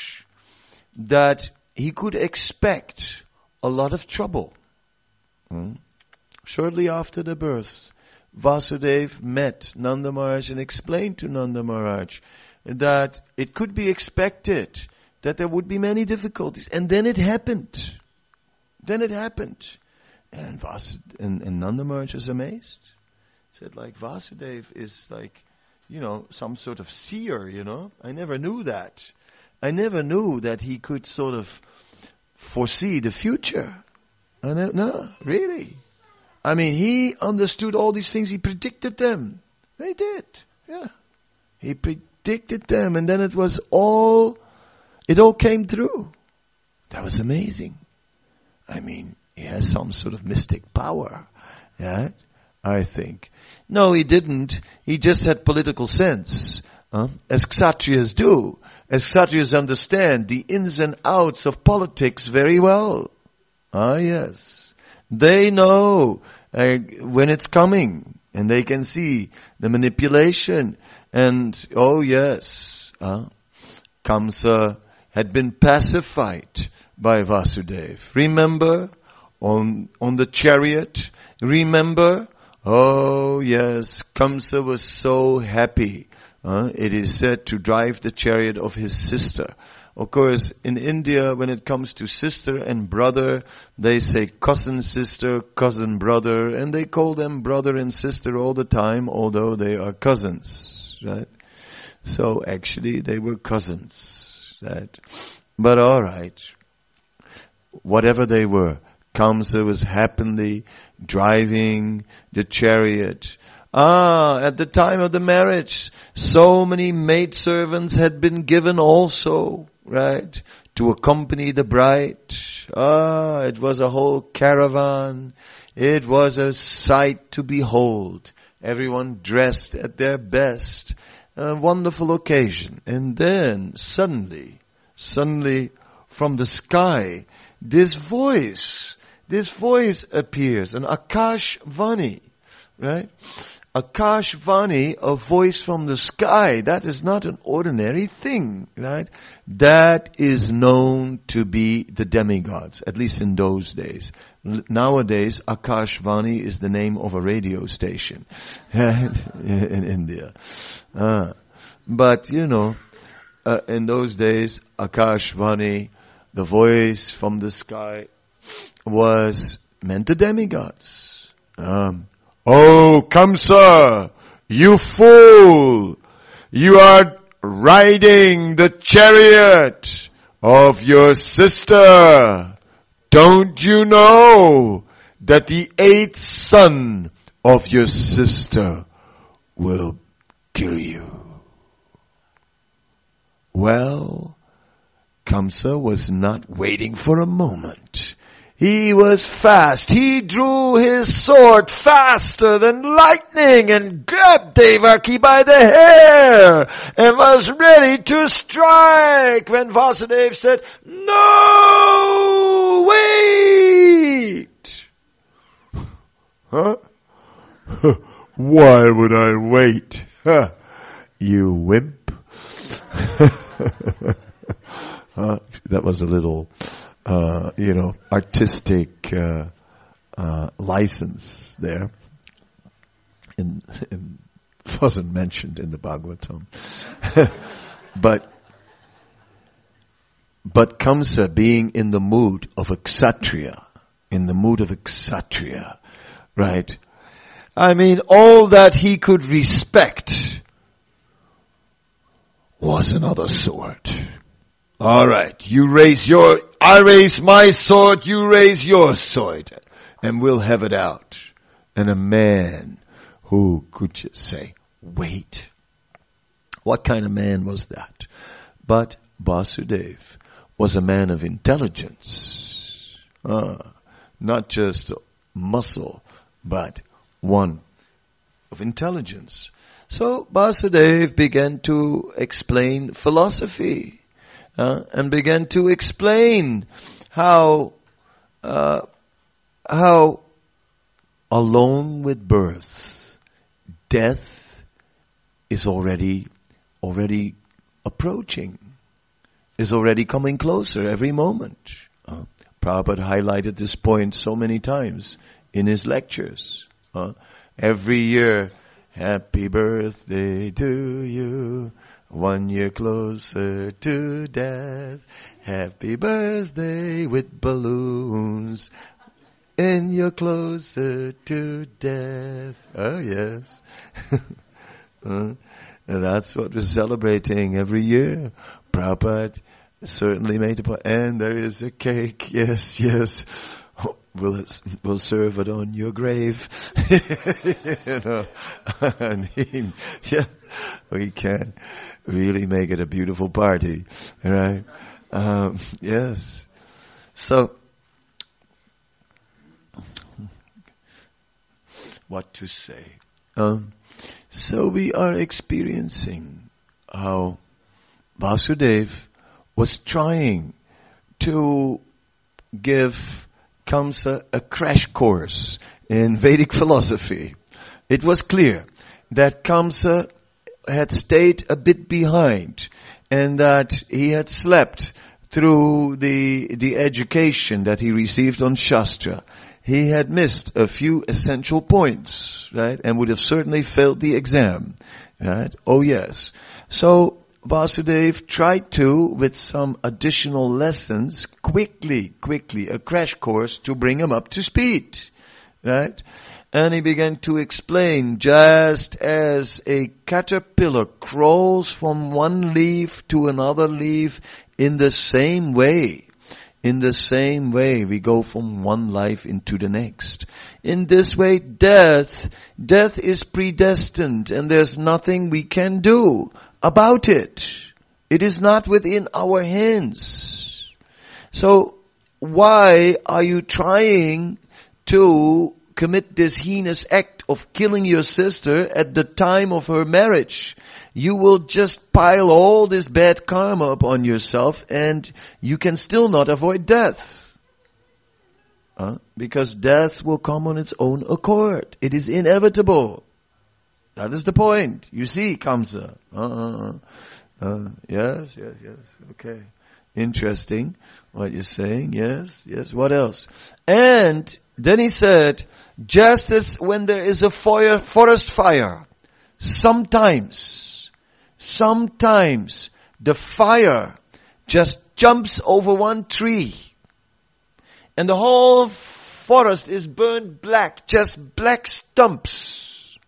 that he could expect a lot of trouble. Hmm? Shortly after the birth, Vasudeva met Nanda Maharaj and explained to Nanda Maharaj that it could be expected that there would be many difficulties. And then it happened. Then it happened. And, Vas- and, and Nanda Maharaj was amazed. Said like, Vasudeva is like, you know, some sort of seer, you know. I never knew that. I never knew that he could sort of foresee the future. I know, no, really. I mean, he understood all these things. He predicted them. They did. Yeah. He predicted them. And then it was all, it all came through. That was amazing. I mean, he has some sort of mystic power. Yeah, I think. No, he didn't. He just had political sense. Huh? As Kshatriyas do. As Kshatriyas understand the ins and outs of politics very well. Ah, yes. They know uh, when it's coming. And they can see the manipulation. And, oh yes, uh, Kamsa had been pacified by Vasudeva. Remember? On, on the chariot. Remember? Oh yes, Kamsa was so happy. Uh, it is said to drive the chariot of his sister. Of course, in India, when it comes to sister and brother, they say cousin sister, cousin brother, and they call them brother and sister all the time, although they are cousins, right? So actually, they were cousins, right? But all right, whatever they were, Kamsa was happily driving the chariot. Ah, at the time of the marriage, so many maidservants had been given also, right, to accompany the bride. Ah, it was a whole caravan. It was a sight to behold. Everyone dressed at their best. A wonderful occasion. And then, suddenly, suddenly, from the sky, this voice, this voice appears, an Akash Vani, right? Akash Vani, a voice from the sky, that is not an ordinary thing, right? That is known to be the demigods, at least in those days. L- nowadays, Akash Vani is the name of a radio station in India. Uh, but, you know, uh, in those days, Akash Vani, the voice from the sky, was meant to demigods. Um, Oh, Kamsa, you fool! You are riding the chariot of your sister. Don't you know that the eighth son of your sister will kill you? Well, Kamsa was not waiting for a moment. He was fast. He drew his sword faster than lightning and grabbed Devaki by the hair and was ready to strike when Vasudeva said, "No, wait!" Huh? Why would I wait? Huh? You wimp. uh, that was a little... Uh, you know, artistic uh, uh, license there. In, in, wasn't mentioned in the Bhagavatam. but but Kamsa, being in the mood of a Kshatriya, in the mood of a Kshatriya, right? I mean, all that he could respect was another sword. All right, you raise your, I raise my sword, you raise your sword, and we'll have it out. And a man who could just say, wait. What kind of man was that? But Vasudev was a man of intelligence. Ah, not just muscle, but one of intelligence. So Vasudev began to explain philosophy uh, and began to explain how uh, how along with birth, death is already already approaching, is already coming closer every moment. Uh, Prabhupada highlighted this point so many times in his lectures. Uh, every year, happy birthday to you, one year closer to death. Happy birthday with balloons, and you're closer to death. Oh yes. uh, and that's what we're celebrating every year. Prabhupada certainly made a point. And there is a cake. Yes, yes. We'll, we'll serve it on your grave. You know, I mean, yeah, we can really make it a beautiful party, right? Um, yes. So, what to say? Um, so we are experiencing how Vasudev was trying to give Kamsa a crash course in Vedic philosophy. It was clear that Kamsa had stayed a bit behind and that he had slept through the the education that he received on Shastra. He had missed a few essential points, right? And would have certainly failed the exam, right? Oh yes. So Vasudev tried to, with some additional lessons, quickly, quickly, a crash course to bring him up to speed, right? And he began to explain, just as a caterpillar crawls from one leaf to another leaf, in the same way, in the same way we go from one life into the next. In this way, death, death is predestined and there's nothing we can do about it. It is not within our hands. So, why are you trying to commit this heinous act of killing your sister at the time of her marriage? You will just pile all this bad karma upon yourself and you can still not avoid death. Uh, because death will come on its own accord. It is inevitable. That is the point. You see, Kamsa. Uh, uh, yes, yes, yes. Okay. Interesting what you're saying. Yes, yes. What else? And then he said, just as when there is a fire, forest fire, sometimes, sometimes the fire just jumps over one tree and the whole forest is burned black, just black stumps.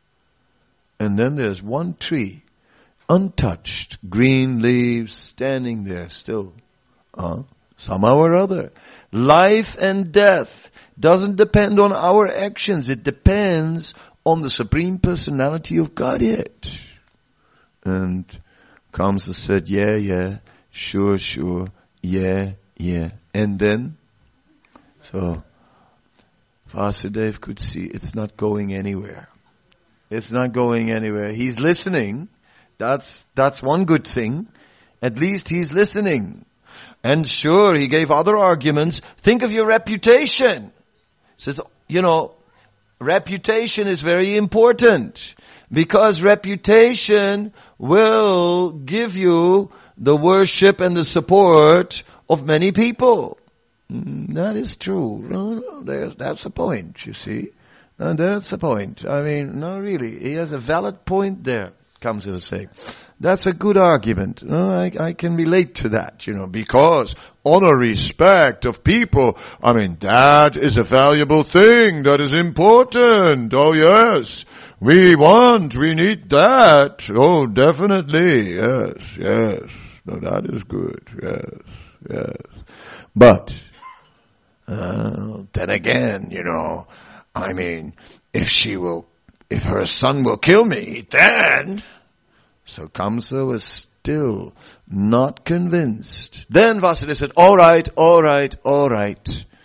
And then there's one tree, untouched, green leaves standing there still. Uh, somehow or other. Life and death doesn't depend on our actions. It depends on the Supreme Personality of Godhead. And Kamsa said, yeah, yeah, sure, sure, yeah, yeah. And then, so Vasudev could see it's not going anywhere. It's not going anywhere. He's listening. That's, that's one good thing. At least he's listening. And sure, he gave other arguments. Think of your reputation. He says, you know, reputation is very important. Because reputation will give you the worship and the support of many people. Mm, that is true. No, no, there's, that's the point, you see. And that's the point. I mean, no, really. He has a valid point there. Kamsa will say. That's a good argument. Uh, I, I can relate to that, you know, because honor, respect of people, I mean, that is a valuable thing. That is important. Oh yes. We want, we need that. Oh, definitely. Yes, yes. No, that is good. Yes, yes. But, uh, then again, you know, I mean, if she will, if her son will kill me, then... So Kamsa was still not convinced. Then Vasudeva said, all right, all right, all right.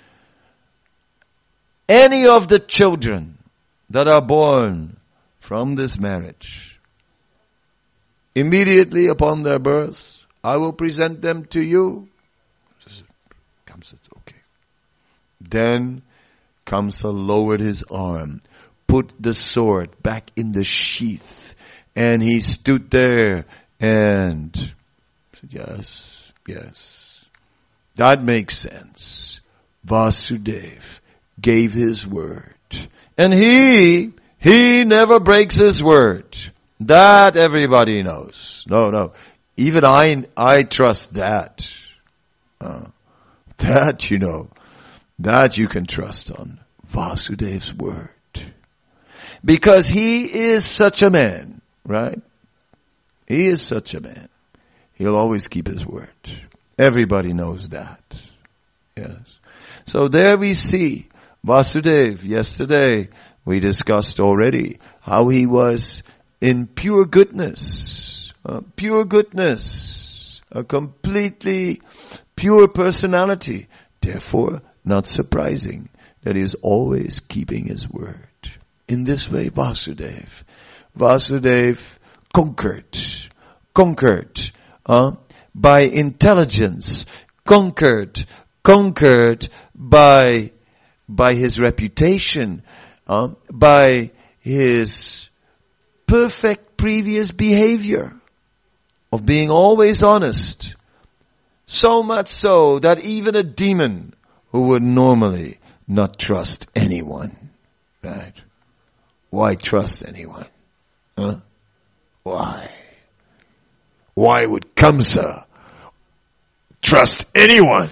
Any of the children that are born from this marriage, immediately upon their birth, I will present them to you. Kamsa said, okay. Then Kamsa lowered his arm, put the sword back in the sheath, and he stood there and said, yes, yes. That makes sense. Vasudeva gave his word. And he, he never breaks his word. That everybody knows. No, no. Even I, I trust that. Uh, that, you know, that you can trust on. Vasudeva's word. Because he is such a man. Right? He is such a man. He'll always keep his word. Everybody knows that. Yes. So there we see Vasudeva. Yesterday we discussed already how he was in pure goodness. Uh, pure goodness. A completely pure personality. Therefore, not surprising that he is always keeping his word. In this way, Vasudeva. Vasudeva conquered, conquered uh, by intelligence, conquered, conquered by by his reputation, uh, by his perfect previous behavior of being always honest. So much so that even a demon who would normally not trust anyone, right? Why trust anyone? Huh? Why? Why would Kamsa trust anyone?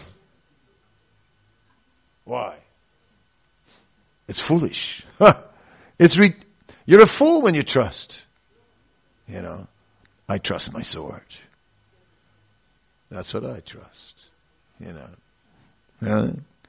Why? It's foolish. It's re- You're a fool when you trust. You know, I trust my sword. That's what I trust. You know, huh?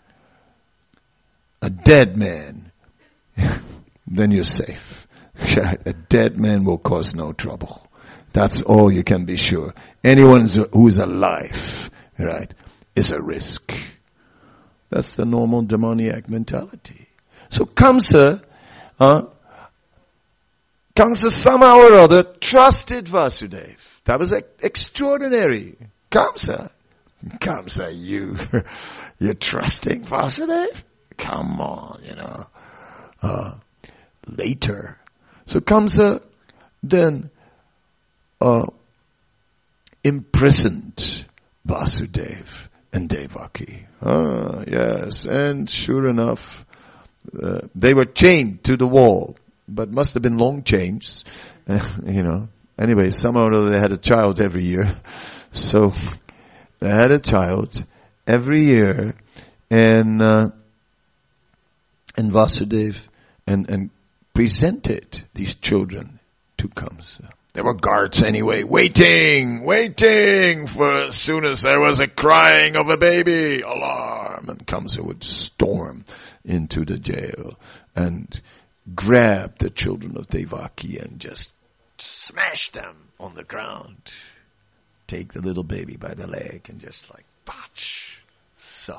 A dead man, then you're safe. A dead man will cause no trouble. That's all you can be sure. Anyone who's alive, right, is a risk. That's the normal demoniac mentality. So Kamsa, uh, Kamsa somehow or other trusted Vasudeva. That was extraordinary. Kamsa, Kamsa, you, you're trusting Vasudeva? Come on, you know. Uh, later. So Kamsa then uh, imprisoned Vasudeva and Devaki. Ah, yes, and sure enough, uh, they were chained to the wall, but must have been long chains, uh, you know. Anyway, somehow or other they had a child every year, so they had a child every year, and uh, and Vasudeva and and. presented these children to Kamsa. There were guards anyway, waiting, waiting for as soon as there was a crying of a baby, alarm, and Kamsa would storm into the jail and grab the children of Devaki and just smash them on the ground. Take the little baby by the leg and just like, patch. So.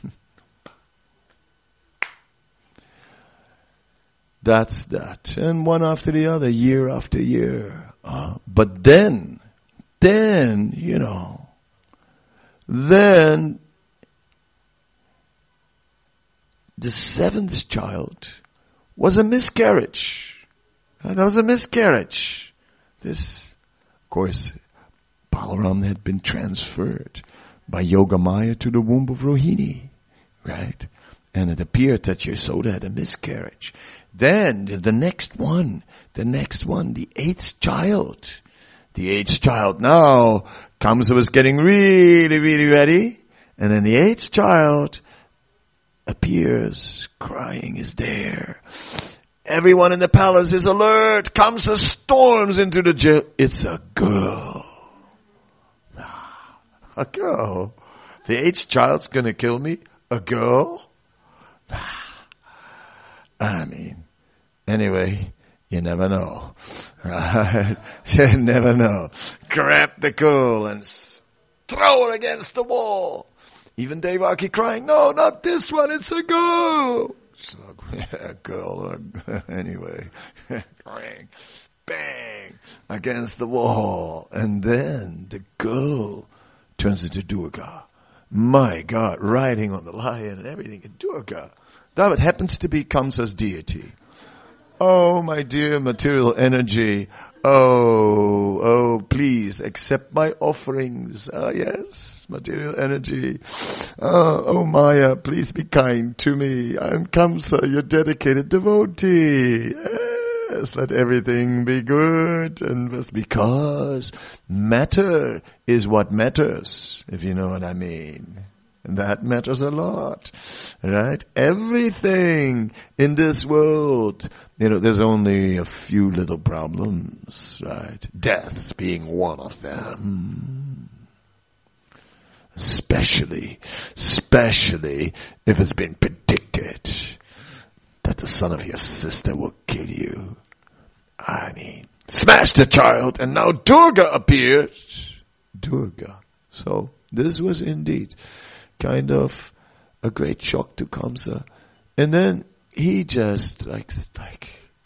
That's that. And one after the other, year after year. Uh, but then, then, you know, then the seventh child was a miscarriage. That was a miscarriage. This, of course, Balaram had been transferred by Yogamaya to the womb of Rohini, right? And it appeared that Yashoda had a miscarriage. Then the next one, the next one, the eighth child. The eighth child now, Kamsa was getting really, really ready. And then the eighth child appears, crying is there. Everyone in the palace is alert. Kamsa storms into the jail. It's a girl. A girl. The eighth child's gonna kill me? A girl? I mean, anyway, you never know. Right? You never know. Grab the girl and throw her against the wall. Even Devaki crying, no, not this one, it's a girl. So, a girl, anyway. Bang, bang, against the wall. And then the girl turns into Durga. My God, riding on the lion and everything. Durga. That happens to be Kamsa's deity. Oh, my dear material energy. Oh, oh, please accept my offerings. Ah, yes, material energy. Oh, oh, Maya, please be kind to me. I'm Kamsa, your dedicated devotee. Yes, let everything be good. And just because matter is what matters, if you know what I mean. And that matters a lot, right? Everything in this world, you know, there's only a few little problems, right? Death being one of them. Especially, especially if it's been predicted that the son of your sister will kill you. I mean, smash the child, and now Durga appears. Durga. So, this was indeed kind of a great shock to Kamsa. And then he just like, like,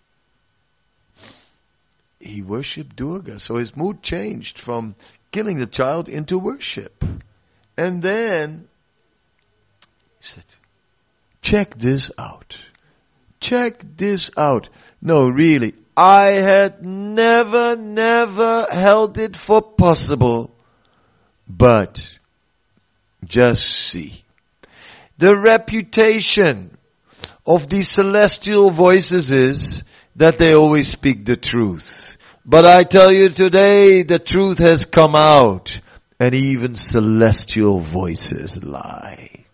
he worshipped Durga. So his mood changed from killing the child into worship. And then he said, check this out. Check this out. No, really, I had never, never held it for possible. But just see. The reputation of these celestial voices is that they always speak the truth. But I tell you today, the truth has come out. And even celestial voices lie.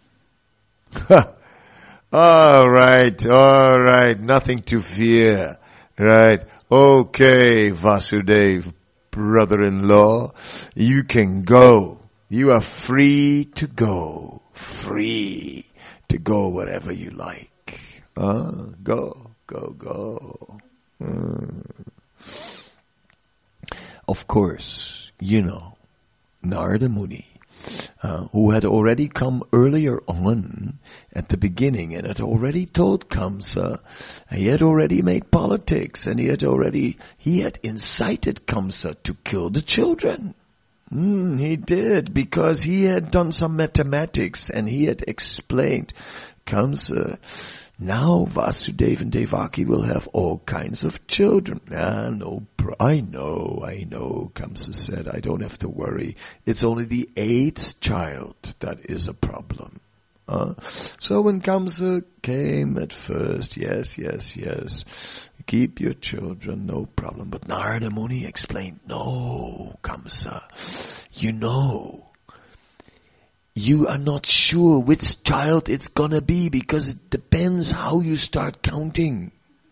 All right, all right, nothing to fear. Right, okay, Vasudev, brother-in-law, you can go. You are free to go. Free to go wherever you like. Uh, go, go, go. Uh. Of course, you know, Narada Muni, uh, who had already come earlier on at the beginning and had already told Kamsa, he had already made politics and he had already, he had incited Kamsa to kill the children. Mm, he did, because he had done some mathematics and he had explained, Kamsa, now Vasudeva and Devaki will have all kinds of children. Ah, no, pro- I know, I know, Kamsa said, I don't have to worry. It's only the eighth child that is a problem. Uh, so when Kamsa came at first, yes, yes, yes, keep your children, no problem. But Narada Muni explained, no, Kamsa, you know, you are not sure which child it's gonna be because it depends how you start counting.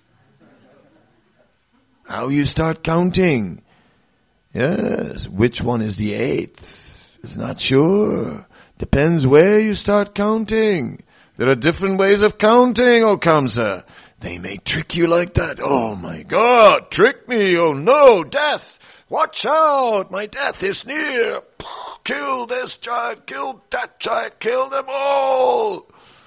How you start counting. Yes, which one is the eighth? It's not sure. Depends where you start counting. There are different ways of counting, O Kamsa. They may trick you like that. Oh my God, trick me. Oh no, death. Watch out, my death is near. Kill this child, kill that child, kill them all.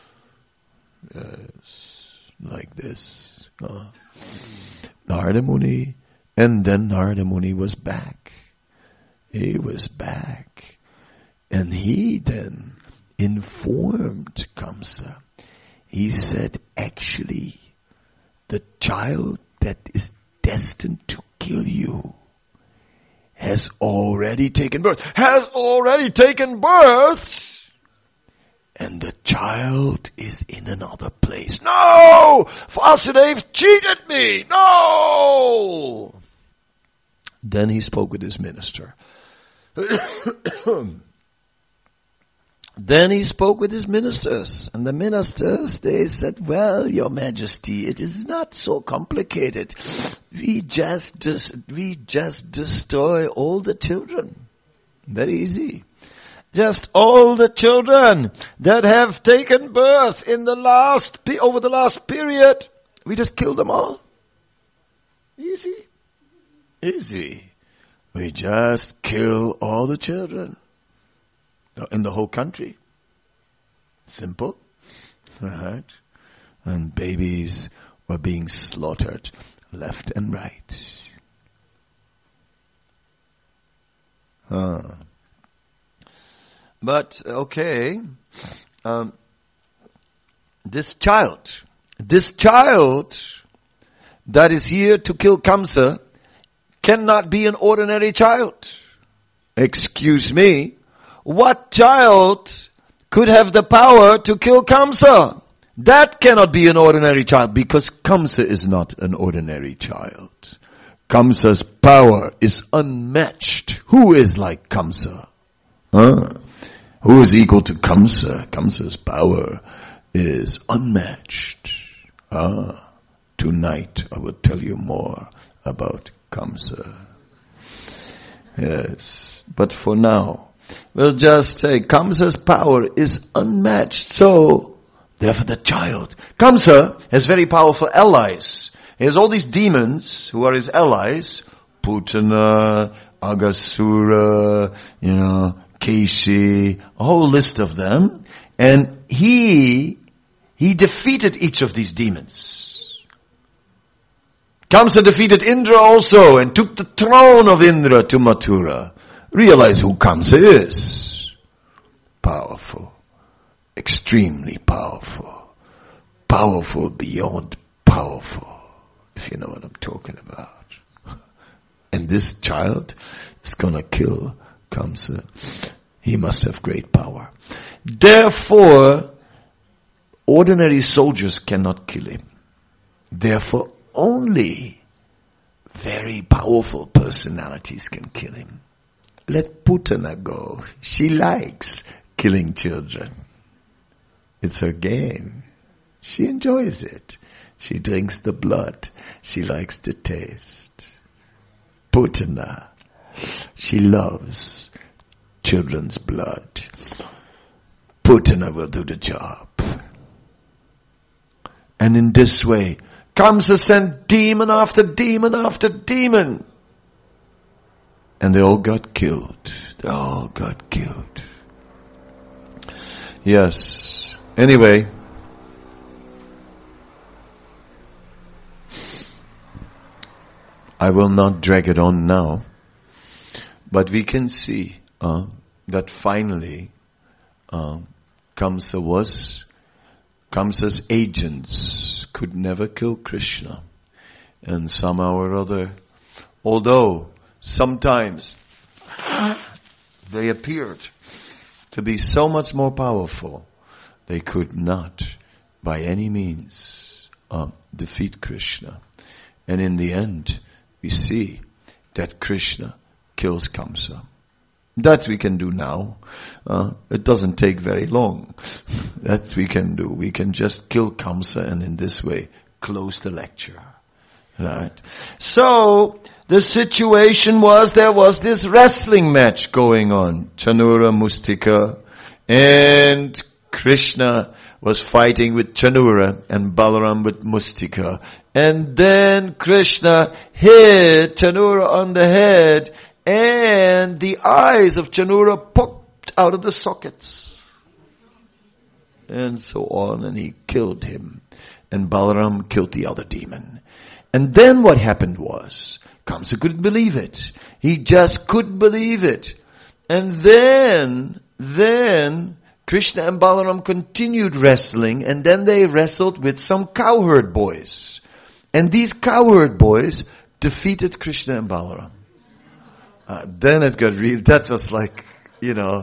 Yes, like this. Uh, Narada Muni, and then Narada Muni was back. He was back. And he then informed Kamsa. He said, actually, the child that is destined to kill you has already taken birth. Has already taken birth? and the child is in another place. No! Vasudeva cheated me! No! Then he spoke with his minister. Then he spoke with his ministers, and the ministers, they said, well, your majesty, it is not so complicated. We just, dis- we just destroy all the children. Very easy. Just all the children that have taken birth in the last, pe- over the last period, we just kill them all. Easy. Easy. We just kill all the children in the whole country. Simple. Right? And babies were being slaughtered left and right. Huh. But, okay, um, this child, this child that is here to kill Kamsa cannot be an ordinary child. Excuse me. What child could have the power to kill Kamsa? That cannot be an ordinary child, because Kamsa is not an ordinary child. Kamsa's power is unmatched. Who is like Kamsa? Huh? Who is equal to Kamsa? Kamsa's power is unmatched. Ah, tonight I will tell you more about Kamsa. Yes, but for now, we'll just say Kamsa's power is unmatched. So, therefore the child. Kamsa has very powerful allies. He has all these demons who are his allies. Putana, Agasura, you know, Keshi, a whole list of them. And he, he defeated each of these demons. Kamsa defeated Indra also and took the throne of Indra to Mathura. Realize who Kamsa is. Powerful. Extremely powerful. Powerful beyond powerful. If you know what I'm talking about. And this child is gonna kill Kamsa. He must have great power. Therefore, ordinary soldiers cannot kill him. Therefore, only very powerful personalities can kill him. Let Putana go. She likes killing children. It's her game. She enjoys it. She drinks the blood. She likes the taste. Putana. She loves children's blood. Putana will do the job. And in this way, Kamsa sent demon after demon after demon. And they all got killed. They all got killed. Yes. Anyway. I will not drag it on now. But we can see uh, that finally uh, Kamsa was, Kamsa's agents could never kill Krishna. And somehow or other, although sometimes they appeared to be so much more powerful, they could not by any means uh, defeat Krishna. And in the end, we see that Krishna kills Kamsa. That we can do now. Uh, it doesn't take very long. That we can do. We can just kill Kamsa and in this way close the lecture. Right? So, the situation was there was this wrestling match going on. Chanura Mustika. And Krishna was fighting with Chanura and Balaram with Mustika. And then Krishna hit Chanura on the head and the eyes of Chanura popped out of the sockets. And so on, and he killed him. And Balaram killed the other demon. And then what happened was, Kamsa couldn't believe it. He just couldn't believe it. And then, then, Krishna and Balaram continued wrestling, and then they wrestled with some cowherd boys. And these cowherd boys defeated Krishna and Balaram. Uh, then it got real, that was like, you know,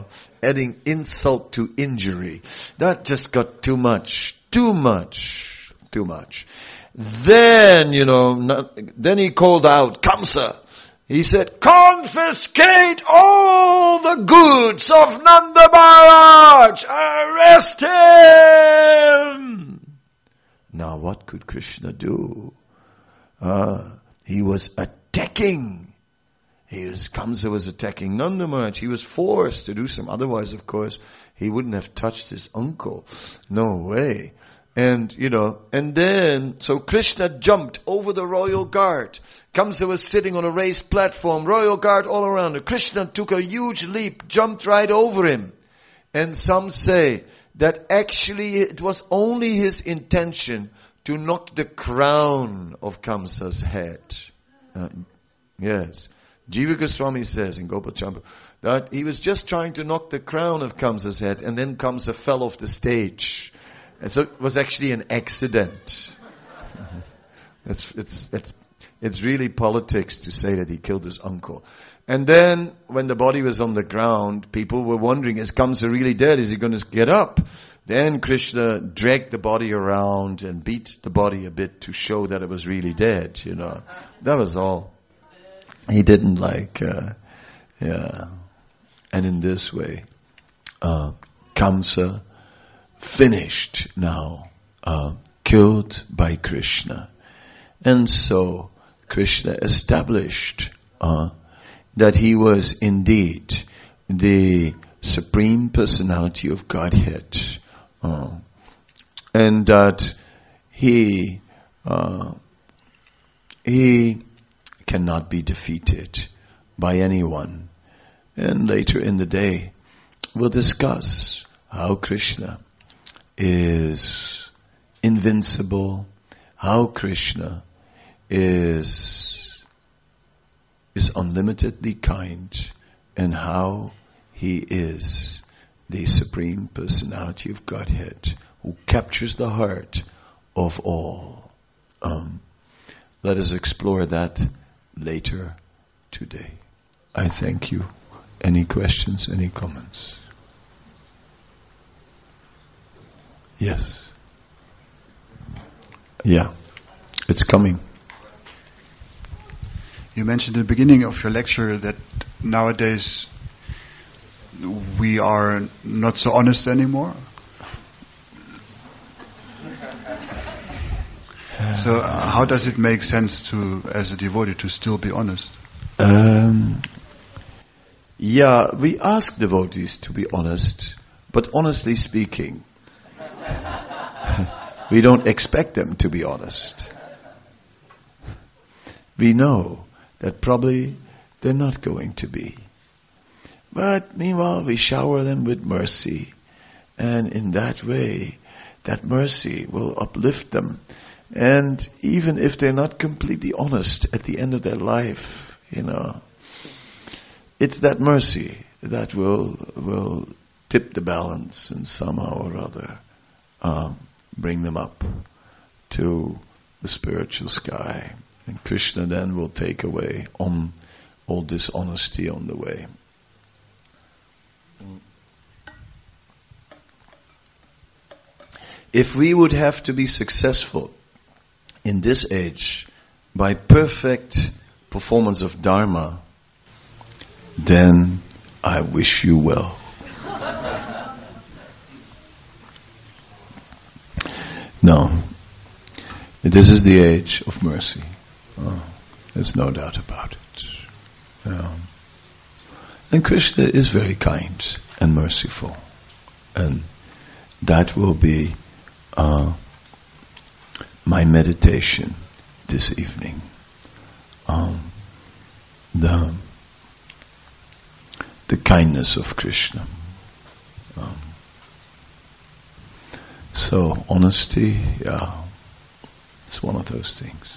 adding insult to injury. That just got too much. Too much. Too much. Then, you know, not, then he called out, Kamsa. He said, confiscate all the goods of Nanda Maharaj! Arrest him! Now what could Krishna do? Uh, he was attacking. He was, Kamsa was attacking Nanda Maharaj. He was forced to do some. Otherwise, of course, he wouldn't have touched his uncle. No way. And, you know, and then, so Krishna jumped over the royal guard. Kamsa was sitting on a raised platform, royal guard all around him. Krishna took a huge leap, jumped right over him. And some say that actually it was only his intention to knock the crown of Kamsa's head. Uh, yes. Jiva Goswami says in Gopal Champa that he was just trying to knock the crown of Kamsa's head, and then Kamsa fell off the stage. And so it was actually an accident. it's, it's, it's, it's really politics to say that he killed his uncle. And then when the body was on the ground, people were wondering, is Kamsa really dead? Is he going to get up? Then Krishna dragged the body around and beat the body a bit to show that it was really dead, you know. That was all. He didn't like, uh, yeah. And in this way, uh, Kamsa finished now, uh, killed by Krishna. And so Krishna established uh, that he was indeed the Supreme Personality of Godhead. Uh, and that he, uh, he cannot be defeated by anyone. And later in the day, we'll discuss how Krishna is invincible, how Krishna is is unlimitedly kind, and how he is the Supreme Personality of Godhead who captures the heart of all. Um, let us explore that later today. I thank you. Any questions, any comments? Yes. Yeah. It's coming. You mentioned in the beginning of your lecture that nowadays we are not so honest anymore. So uh, how does it make sense to, as a devotee, to still be honest? Um, yeah, we ask devotees to be honest, but honestly speaking, we don't expect them to be honest. We know that probably they're not going to be. But meanwhile, we shower them with mercy. And in that way, that mercy will uplift them. And even if they're not completely honest at the end of their life, you know, it's that mercy that will will tip the balance and somehow or other um, bring them up to the spiritual sky. And Krishna then will take away on all dishonesty on the way. If we would have to be successful in this age by perfect performance of Dharma, then I wish you well. No. This is the age of mercy. Oh, there's no doubt about it. Yeah. And Krishna is very kind and merciful. And that will be uh, my meditation this evening. Um, the, the kindness of Krishna. Um, so honesty, yeah, it's one of those things.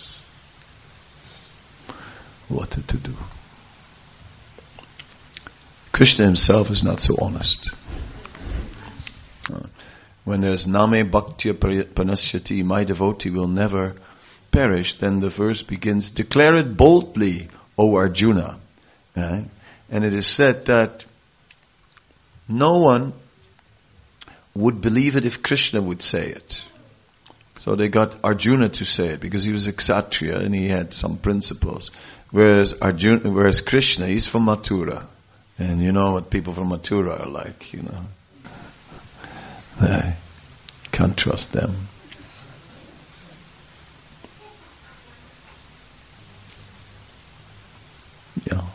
What to do. Krishna himself is not so honest. Uh, when there's Name Bhaktya Panashyati, my devotee will never perish, then the verse begins, declare it boldly, O Arjuna. Right? And it is said that no one would believe it if Krishna would say it. So they got Arjuna to say it because he was a Kshatriya and he had some principles. Whereas Arjuna, whereas Krishna, he's from Mathura. And you know what people from Mathura are like, you know. They can't trust them. Yeah.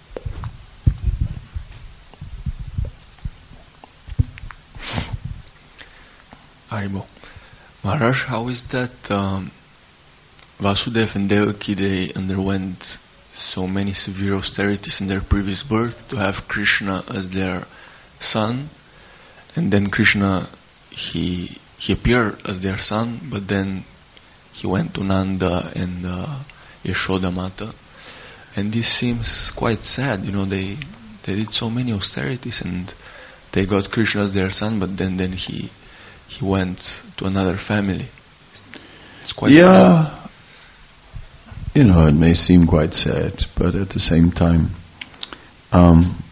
Haribo. Maharaj, how is that um, Vasudeva and Devaki, they underwent so many severe austerities in their previous birth to have Krishna as their son, and then Krishna, he he appeared as their son, but then he went to Nanda and uh, Yashoda Mata, and this seems quite sad. You know, they they did so many austerities and they got Krishna as their son, but then then he he went to another family. It's quite yeah. sad. You know, it may seem quite sad, but at the same time, um,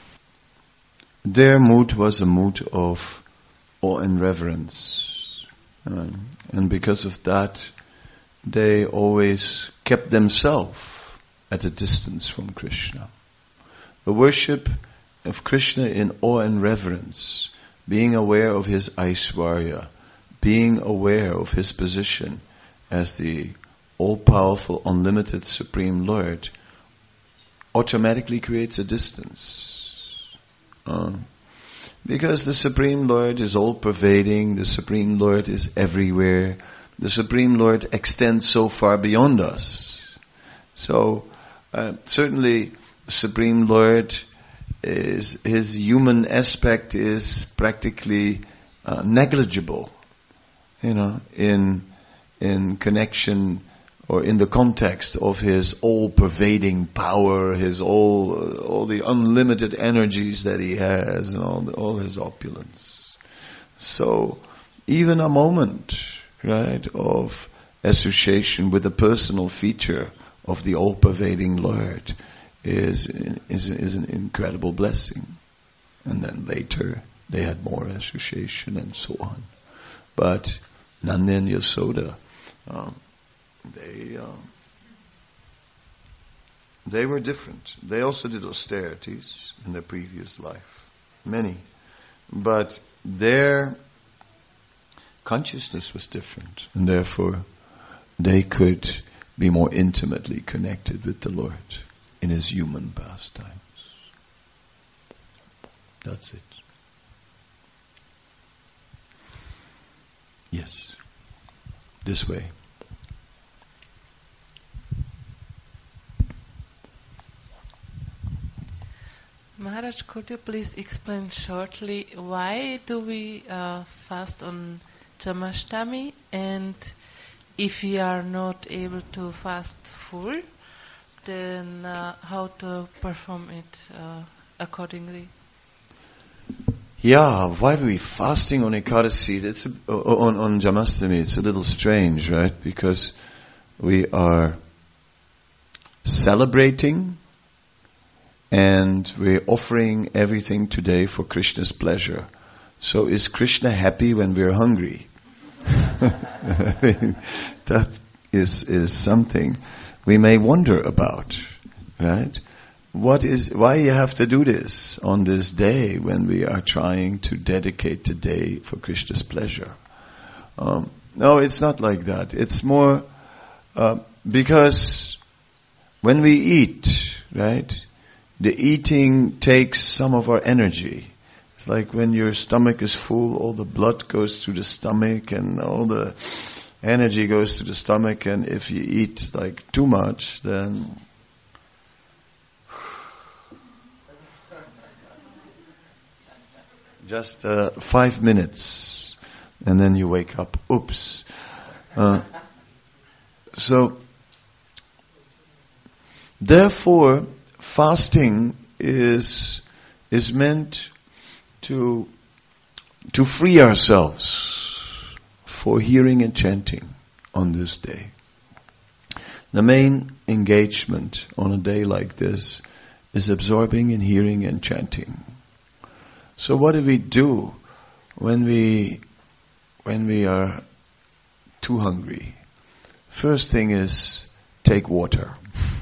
their mood was a mood of awe and reverence. Um, and because of that, they always kept themselves at a distance from Krishna. The worship of Krishna in awe and reverence, being aware of his Aishwarya, being aware of his position as the all-powerful, unlimited Supreme Lord, automatically creates a distance. Uh, because the Supreme Lord is all-pervading, the Supreme Lord is everywhere, the Supreme Lord extends so far beyond us. So, uh, certainly, the Supreme Lord is, his human aspect is practically uh, negligible, you know, in in connection or in the context of his all-pervading power, his all uh, all the unlimited energies that he has, and all the, all his opulence. So, even a moment, right, of association with a personal feature of the all-pervading Lord is is is an incredible blessing. And then later they had more association and so on. But Nanda and Yasoda, um, they um, they were different. They also did austerities in their previous life, many, but their consciousness was different, and therefore they could be more intimately connected with the Lord in his human pastimes. That's it. Yes. This way. Maharaj, could you please explain shortly why do we uh, fast on Jamashtami, and if we are not able to fast full, then uh, how to perform it uh, accordingly? Yeah, why are we fasting on Ekadasi? It's a, on on Jamashtami. It's a little strange, right? Because we are celebrating and we're offering everything today for Krishna's pleasure. So is Krishna happy when we're hungry? I mean, that is is something we may wonder about, right? What is why you have to do this on this day when we are trying to dedicate the day for Krishna's pleasure? Um, no, it's not like that. It's more uh, because when we eat, right, the eating takes some of our energy. It's like when your stomach is full, all the blood goes through the stomach and all the energy goes to the stomach, and if you eat like too much, then just uh, five minutes and then you wake up. Oops. Uh, so, therefore, fasting is is meant to to free ourselves for hearing and chanting on this day. The main engagement on a day like this is absorbing and hearing and chanting. So what do we do when we when we are too hungry? First thing is take water.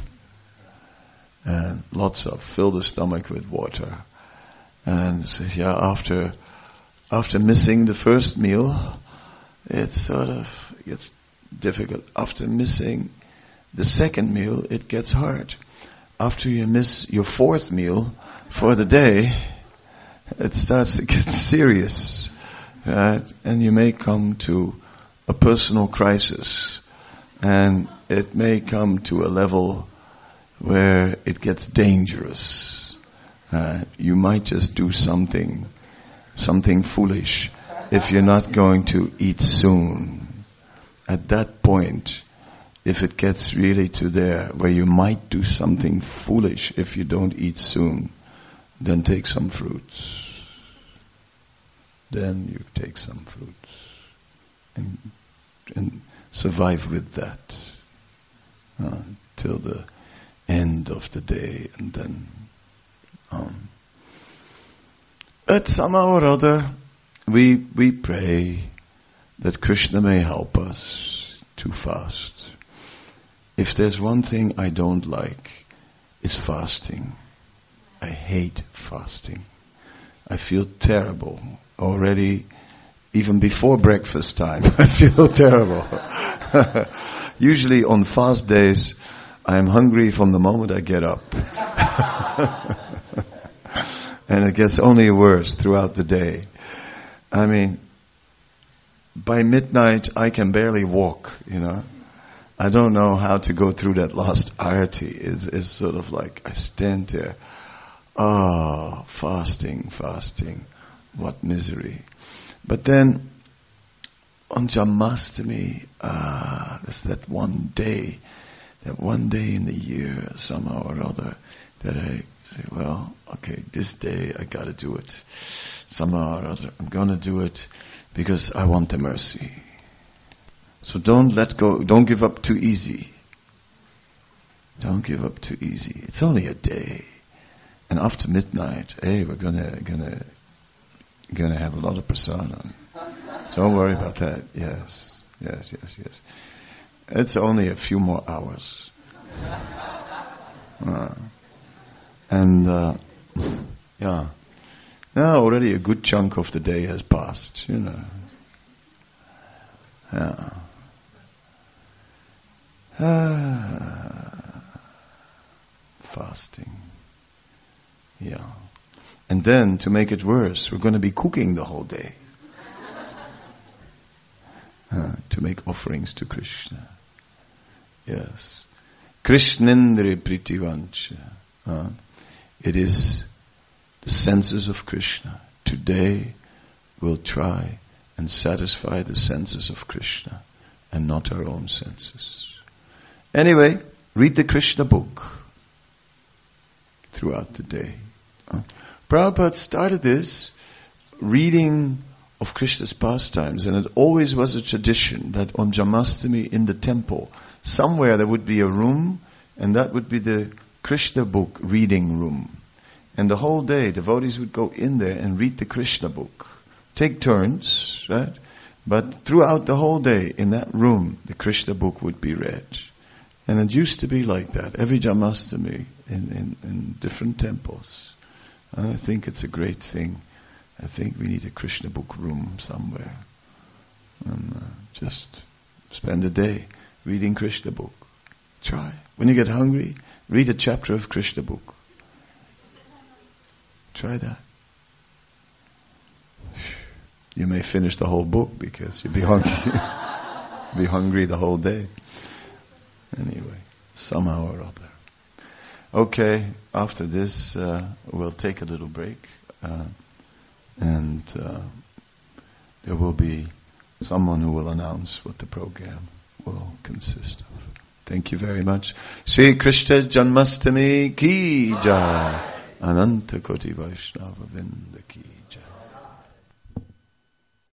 And lots of, fill the stomach with water. And yeah, after after missing the first meal, it sort of gets difficult. After missing the second meal, it gets hard. After you miss your fourth meal for the day, it starts to get serious, right? And you may come to a personal crisis, and it may come to a level where it gets dangerous. Uh, you might just do something, something foolish if you're not going to eat soon. At that point, if it gets really to there where you might do something foolish if you don't eat soon, then take some fruits. Then you take some fruits and, and survive with that uh, till the end of the day, and then um, but somehow or other we we pray that Krishna may help us to fast. If there's one thing I don't like, it's fasting. I hate fasting. I feel terrible already, even before breakfast time. I feel terrible. Usually on fast days, I'm hungry from the moment I get up. And it gets only worse throughout the day. I mean, by midnight I can barely walk, you know. I don't know how to go through that last arati. It's, it's sort of like I stand there. Oh, fasting, fasting. What misery. But then on Janmashtami, ah, there's that one day, that one day in the year, somehow or other, that I say, well, okay, this day I gotta do it. Somehow or other, I'm gonna do it because I want the mercy. So don't let go, don't give up too easy. Don't give up too easy. It's only a day. And after midnight, hey, we're gonna, gonna, gonna have a lot of prasadam. Don't worry about that. Yes, yes, yes, yes. It's only a few more hours. Uh, and, uh, yeah. Now already a good chunk of the day has passed, you know. Yeah. Ah, fasting. Yeah. And then, to make it worse, we're going to be cooking the whole day. Uh, to make offerings to Krishna. Yes. Krishnendri pritivancha. Uh, it is the senses of Krishna. Today we'll try and satisfy the senses of Krishna and not our own senses. Anyway, read the Krishna book throughout the day. Uh, Prabhupada started this reading of Krishna's pastimes, and it always was a tradition that on Janmashtami in the temple, somewhere there would be a room, and that would be the Krishna book reading room. And the whole day, devotees would go in there and read the Krishna book. Take turns, right? But throughout the whole day, in that room, the Krishna book would be read. And it used to be like that, every Janmashtami in, in, in different temples. And I think it's a great thing. I think we need a Krishna book room somewhere. And uh, just spend a day reading Krishna book. Try. When you get hungry, read a chapter of Krishna book. Try that. You may finish the whole book because you'll be hungry. Be hungry the whole day. Anyway, somehow or other. Okay, after this uh, we'll take a little break. Uh, and uh, there will be someone who will announce what the program will consist of. Thank you very much. Shri Krishna Janmashtami ki jai. Ananta Koti Vaishnava Vrinda ki jai.